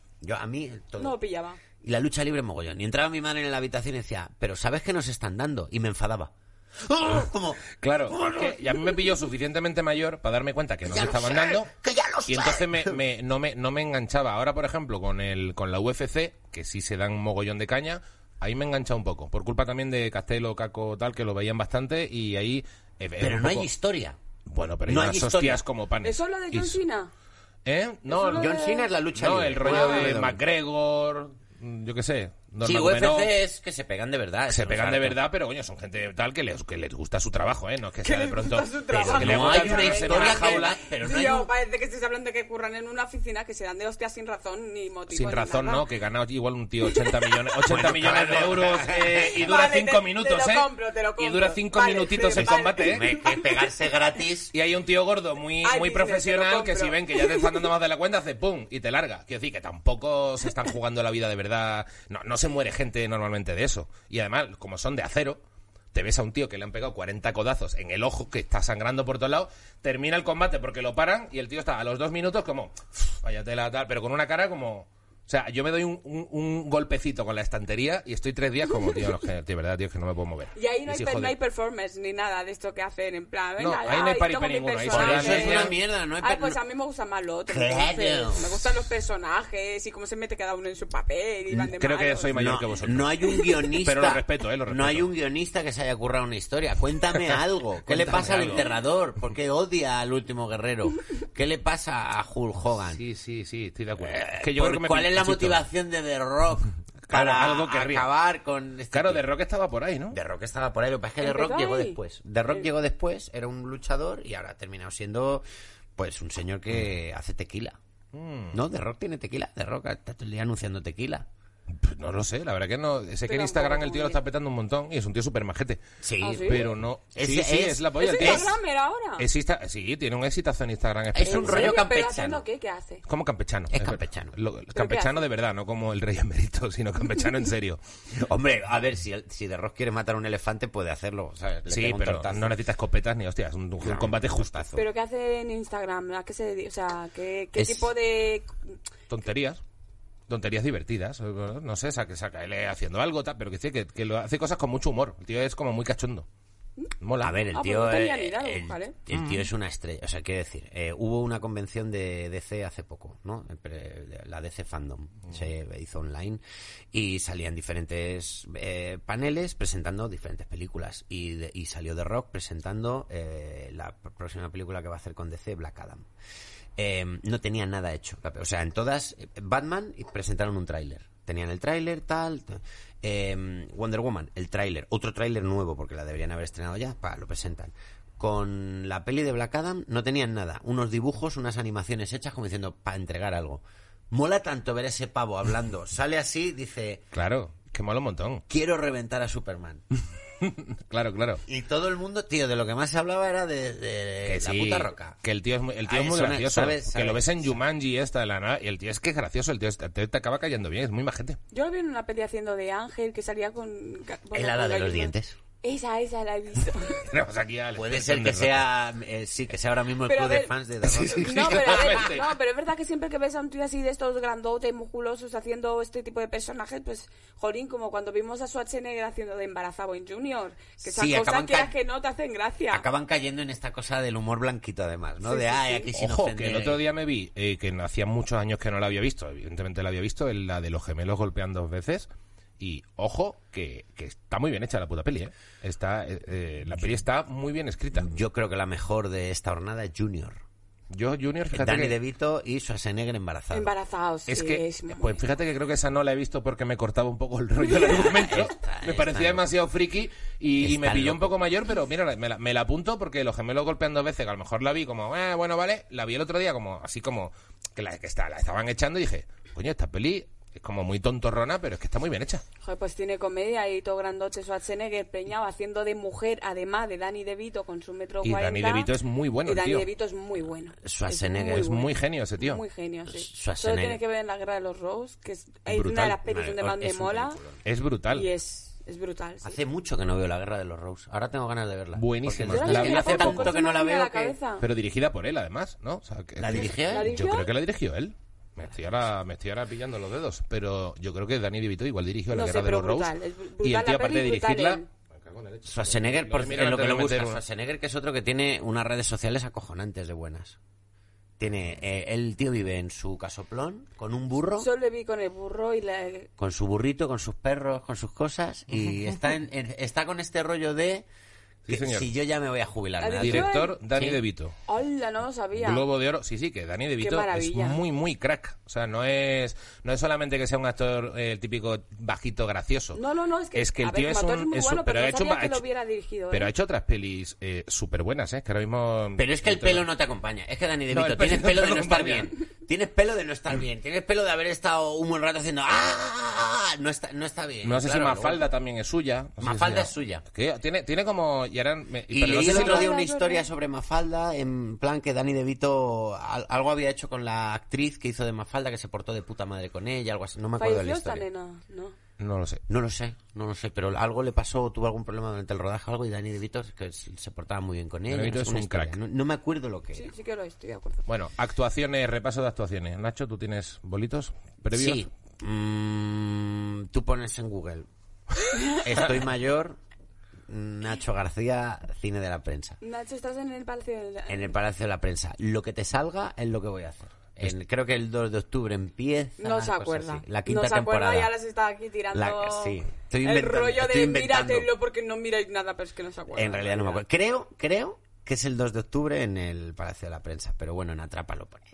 A mí, todo. no lo pillaba. Y la lucha libre mogollón. Y entraba mi madre en la habitación y decía, pero ¿sabes qué nos están dando? Y me enfadaba. ¡Oh! Como, Claro, es que y a mí me pilló suficientemente mayor para darme cuenta que no ya se lo estaban sé, dando. que ya lo Y sé. entonces no me enganchaba. Ahora, por ejemplo, con la UFC, que sí se dan un mogollón de caña, ahí me engancha un poco. Por culpa también de Castelo, Caco, tal, que lo veían bastante. Y ahí... pero no hay historia. Bueno, pero no hay hay unas historia. hostias como panes. ¿Eso es lo de Y John su- Cena? ¿Eh? No, Eso lo John Cena es la lucha no, libre. el rollo de Ah, McGregor, yo qué sé. Sí, Nurmagomedov. UFC es que se pegan de verdad. Se eso pegan es de harto. verdad, pero coño, son gente tal que les gusta su trabajo, ¿eh? No es que sea de les pronto... gusta su trabajo. Pero que les No gusta hay una meterse en una historia que jaula. pero no Sí, hay un- parece que estáis hablando de que curran en una oficina que se dan de hostias sin razón ni motivo. Sin ni razón, nada. ¿no? Que gana igual un tío 80 millones de euros y dura Vale, 5 te minutos, lo ¿eh? compro, te lo Y compro. dura 5 Vale, minutitos sí, el vale. combate, ¿eh? Que pegarse gratis. Y hay un tío gordo muy Ay, muy Disney, te profesional lo que si compro. ven que ya te están dando más de la cuenta, hace pum y te larga. Quiero decir que tampoco se están jugando la vida de verdad. No se muere gente normalmente de eso. Y además, como son de acero, te ves a un tío que le han pegado 40 codazos en el ojo, que está sangrando por todos lados, termina el combate porque lo paran y el tío está a los 2 minutos como, vaya tela tal, pero con una cara como... O sea, yo me doy un golpecito con la estantería y estoy 3 días como, tío, no, que, de verdad, tío, que no me puedo mover. Y ahí no hay, Dices, joder. no hay performance ni nada de esto que hacen en plan. No, Venga, ahí no hay ay, paripé tengo mi ninguno, ahí personaje. se dan Eso es una mierda, no hay Ay, per- pues a mí me gusta más lo otro. Claro. entonces, me gustan los personajes y cómo se mete cada uno en su papel. Y van de Creo que malos. soy mayor no, que vosotros. no hay un guionista. Pero lo respeto, lo respeto. No hay un guionista que se haya currado una historia. Cuéntame algo. ¿Qué le Cuéntame pasa al algo. enterrador? ¿Por qué odia al último guerrero? ¿Qué le pasa a Hulk Hogan? Sí, estoy de acuerdo. Es que yo creo que me ¿Cuál es la pinchito. motivación de The Rock Claro, para algo querría. acabar con este Claro, tío? The Rock estaba por ahí, ¿no? The Rock estaba por ahí, lo que pasa es que The Empezó Rock llegó ahí. después. The Rock llegó después, era un luchador y ahora ha terminado siendo pues un señor que hace tequila. No, The Rock tiene tequila. The Rock está todo el día anunciando tequila. Pues no lo sé, la verdad que no. Sé que en Pero Instagram un el tío lo poco está petando un montón y es un tío súper majete. Sí, ¿Ah, sí? Pero no... Es- sí, es la polla. ¿Es El tío Instagramer ahora? Sí, tiene un exitazo en Instagram. Es un ¿En rollo serio? ¿Pero campechano. haciendo qué? ¿Qué hace? Como campechano. Es campechano. Campechano hace? de verdad, no como el rey emérito, sino campechano en serio. Hombre, a ver, si The Rock quiere matar a un elefante, puede hacerlo, ¿sabes? Le Sí, pega un pero tortazo. no necesita escopetas ni hostias, un No, combate un justo. tortazo. ¿Pero qué hace en Instagram? ¿A qué se dedica? O sea, ¿qué Es- tipo de...? Tonterías divertidas, no sé, saca él haciendo algo, tal, pero que lo hace cosas con mucho humor. El tío es como muy cachondo. Mola. A ver, el Ah, pues tío, no tenía ni idea, ¿vale? el tío es una estrella. O sea, quiero decir, hubo una convención de DC hace poco, ¿no? La DC Fandom se hizo online y salían diferentes paneles presentando diferentes películas. Y salió The Rock presentando la próxima película que va a hacer con DC, Black Adam. No tenía nada hecho. O sea, en todas, Batman presentaron un tráiler. Tenían el tráiler, tal. Wonder Woman, el tráiler. Otro tráiler nuevo, porque la deberían haber estrenado ya. Lo presentan. Con la peli de Black Adam no tenían nada. Unos dibujos, unas animaciones hechas como diciendo, para entregar algo. Mola tanto ver ese pavo hablando. Sale así, dice, Claro, que mola un montón. quiero reventar a Superman. Claro. Y todo el mundo, tío, de lo que más se hablaba era de Que la sí, puta roca. que el tío es muy, Ah, muy suena- gracioso. ¿sabes? Que lo ves en Jumanji esta de la nada y el tío es que es gracioso, el tío te acaba cayendo bien, es muy majete. Yo lo vi en una peli haciendo de Ángel que salía con... El hada con de los gallinas. dientes. Esa la he visto. Tenemos aquí al Puede experto ser en que derrotas. sea, sí, que sea ahora mismo el Pero club a de ver- fans de The Rock. No, pero, claramente. pero es verdad que siempre que ves a un tío así de estos grandotes, musculosos, haciendo este tipo de personajes, pues, jolín, como cuando vimos a Schwarzenegger haciendo de embarazado en Junior, que esas Sí, cosas acaban quieras ca- que no te hacen gracia. Acaban cayendo en esta cosa del humor blanquito, además, ¿no? Sí, de, sí, ay, sí. aquí sin Ojo, ofender. que el otro día me vi, que hacía muchos años que no la había visto, evidentemente la había visto, la de los gemelos golpean dos veces. Y ojo, que está muy bien hecha la puta peli, ¿eh? La peli está muy bien escrita. Yo creo que la mejor de esta jornada es Junior. Yo, Junior, fíjate Danny que... DeVito y Schwarzenegger embarazado. Embarazados, sí, Es que, muy pues bueno. fíjate que creo que esa no la he visto porque me cortaba un poco el rollo del argumento. Me parecía está- demasiado friki y me está pilló un loco. poco mayor, pero mira, me la apunto porque los gemelos golpean dos veces, que a lo mejor la vi como, bueno, vale, la vi el otro día como, así como, la estaban echando y dije, coño, esta peli es como muy tontorrona, pero es que está muy bien hecha. Joder, pues tiene comedia y todo grandote Schwarzenegger preñado haciendo de mujer, además de Danny DeVito con su metro Y 40. Danny DeVito es muy bueno, Y Danny tío. DeVito es muy bueno. Schwarzenegger Es muy bueno. genio ese tío. Muy genio, sí. Schwarzenegger. Solo tiene que ver en La Guerra de los Rose, que es una Brutal. de las pelis donde más me Es un mola. peliculón. Es brutal. Y es brutal, sí. Hace mucho que no veo La Guerra de los Rose. Ahora tengo ganas de verla. Buenísima. Porque Yo la La vi vi hace hace poco, poco. tanto que no la se me viene veo a que... cabeza. Pero dirigida por él, además, ¿no? O sea, ¿La dirigió él? ¿La dirigió? Yo creo que la dirigió él. Me estoy ahora pillando los dedos, pero yo creo que Danny DeVito igual dirigió La No Guerra sé, de los pero Rose. brutal, es Y el brutal tío, la aparte de peli, brutal dirigirla... él. Schwarzenegger, por Mira, en lo que antes le de gusta. meter una. Schwarzenegger, que es otro que tiene unas redes sociales acojonantes de buenas. Tiene, el tío vive en su casoplón con un burro, Solo le vi con el burro y la... con su burrito, con sus perros, con sus cosas, y está con este rollo de Sí, que señor. si yo ya me voy a jubilar. ¿Ha me da dicho tiempo. Director Danny Sí. DeVito. ¡Hola! No lo sabía. Globo de Oro. Sí, que Danny DeVito es maravilla. muy crack. O sea, no es solamente que sea un actor típico bajito gracioso. No, es que... Es que el a ver, tío es como actor un... muy es bueno, un- pero no ha hecho, sabía que lo hubiera dirigido. pero ha ¿eh? hecho otras pelis súper buenas, ¿eh? Que ahora mismo... Pero es que el pelo no te acompaña. Es que Danny No, DeVito el pelo tienes pelo de no no estar acompaña. bien. Tienes pelo de no estar bien. Tienes pelo de haber estado un buen rato haciendo no está bien. No sé Claro, si Mafalda luego- también es suya. No sé Mafalda si- es suya. Que tiene como... Y pero no leí sé el si otro lo- día una es historia verdad. sobre Mafalda, en plan que Danny DeVito algo había hecho con la actriz que hizo de Mafalda, que se portó de puta madre con ella, algo así. No me acuerdo de la ¿Falleció esta historia. nena? No. No lo sé. No lo sé, pero algo le pasó, tuvo algún problema durante el rodaje o algo, y Danny DeVito que se portaba muy bien con ella. DeVito no es sé, una un historia. crack. No me acuerdo lo que Sí, era. sí que lo estoy de acuerdo. Bueno, actuaciones, repaso de actuaciones. Nacho, ¿tú tienes bolitos previos? Sí. Tú pones en Google Estoy mayor, Nacho García, cine de la prensa. Nacho, estás en el Palacio de En el Palacio de la Prensa. Lo que te salga es lo que voy a hacer. Creo que el 2 de octubre empieza. No se cosas acuerda. así. La quinta no se temporada. acuerda, ya las está aquí tirando. Sí. Estoy el inventando, rollo estoy de inventando. míratelo porque no miráis nada, pero es que no se acuerda. En realidad no me acuerdo. Creo que es el 2 de octubre en el Palacio de la Prensa. Pero bueno, en Atrapa lo pone.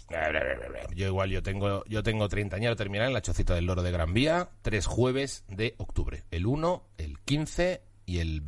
Yo tengo 30 años, terminar en la Chocita del Loro de Gran Vía, 3 jueves de octubre. El 1, el 15 y el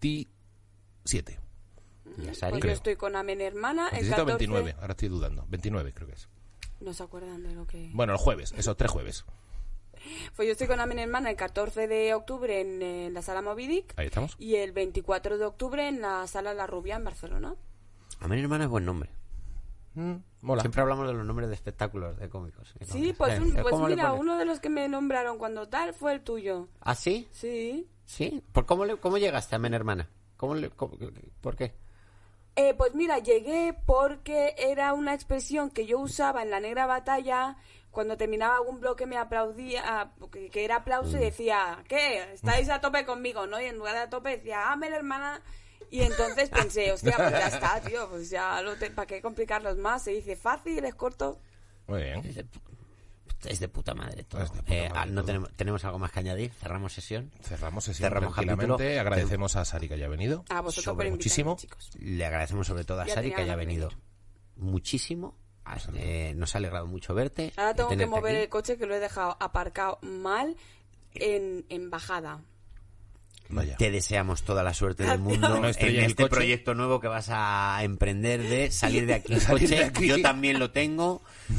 27. Ya Sari. Pues yo estoy con Amen Hermana. El 17 o 14. 29, ahora estoy dudando. 29 creo que es. No se acuerdan de lo que... Bueno, el jueves, esos 3 jueves. Pues yo estoy con Amen Hermana el 14 de octubre en la Sala Movidic. Ahí estamos. Y el 24 de octubre en la Sala La Rubia en Barcelona. Amen Hermana es buen nombre. Mola. Siempre hablamos de los nombres de espectáculos de cómicos. Sí, pues, mira, uno de los que me nombraron cuando tal fue el tuyo. ¿Ah, sí? Sí. ¿Sí? ¿Cómo llegaste a Amen Hermana? ¿Por qué? Pues mira, llegué porque era una expresión que yo usaba en la Negra Batalla. Cuando terminaba algún bloque me aplaudía, que era aplauso, y decía, ¿qué? ¿Estáis a tope conmigo, no? Y en lugar de a tope decía, Amen Hermana. Y entonces pensé, hostia, pues ya está, tío, pues ya ¿para qué complicarlos más? Se dice fácil, es corto. Muy bien. Es de puta madre todo. Es de puta madre no todo. tenemos algo más que añadir. Cerramos sesión. Cerramos capítulo. Agradecemos a Sari que haya venido. A vosotros Sobre por invitarme, muchísimo. chicos. Le agradecemos sobre todo a Ya Sari tenía que haya ganas de venido venir. muchísimo. Nos ha alegrado mucho verte. Ahora tengo que tenerte mover aquí. el coche, que lo he dejado aparcado mal en bajada. Vaya. Te deseamos toda la suerte del mundo No en estrelles el este coche. proyecto nuevo que vas a emprender de salir de aquí en Salir coche. de aquí. Yo también lo tengo.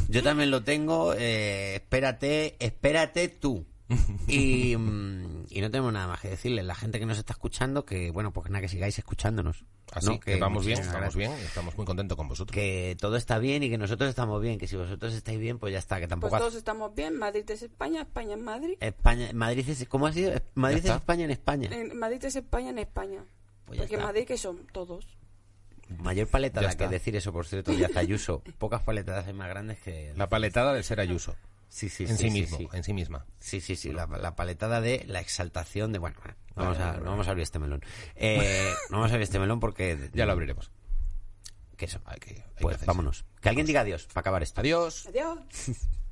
Espérate tú. Y no tenemos nada más que decirle. La gente que nos está escuchando, que bueno, pues nada, que sigáis escuchándonos. Así ¿no? que vamos bien, muchísimas vamos gracias. bien. Y estamos muy contentos con vosotros. Que todo está bien y que nosotros estamos bien. Que si vosotros estáis bien, pues ya está. Que Pues tampoco todos estamos bien. Madrid es España, España es Madrid. Madrid es, ¿cómo ha sido? Madrid Ya es está. España en España. Madrid es España en España. Pues ya Porque está. Madrid que son todos. Mayor paletada Ya está. que decir eso, por cierto, Díaz Ayuso. Pocas paletadas hay más grandes que... La paletada de ser Ayuso. Sí, sí, En sí mismo, sí. en sí misma. Sí, la paletada de la exaltación de... Bueno, no vamos a abrir este melón. No vamos a abrir este melón porque... Ya lo abriremos. Que eso. Hay que Pues hacer. vámonos. Que alguien diga adiós para acabar esto. Adiós. Adiós.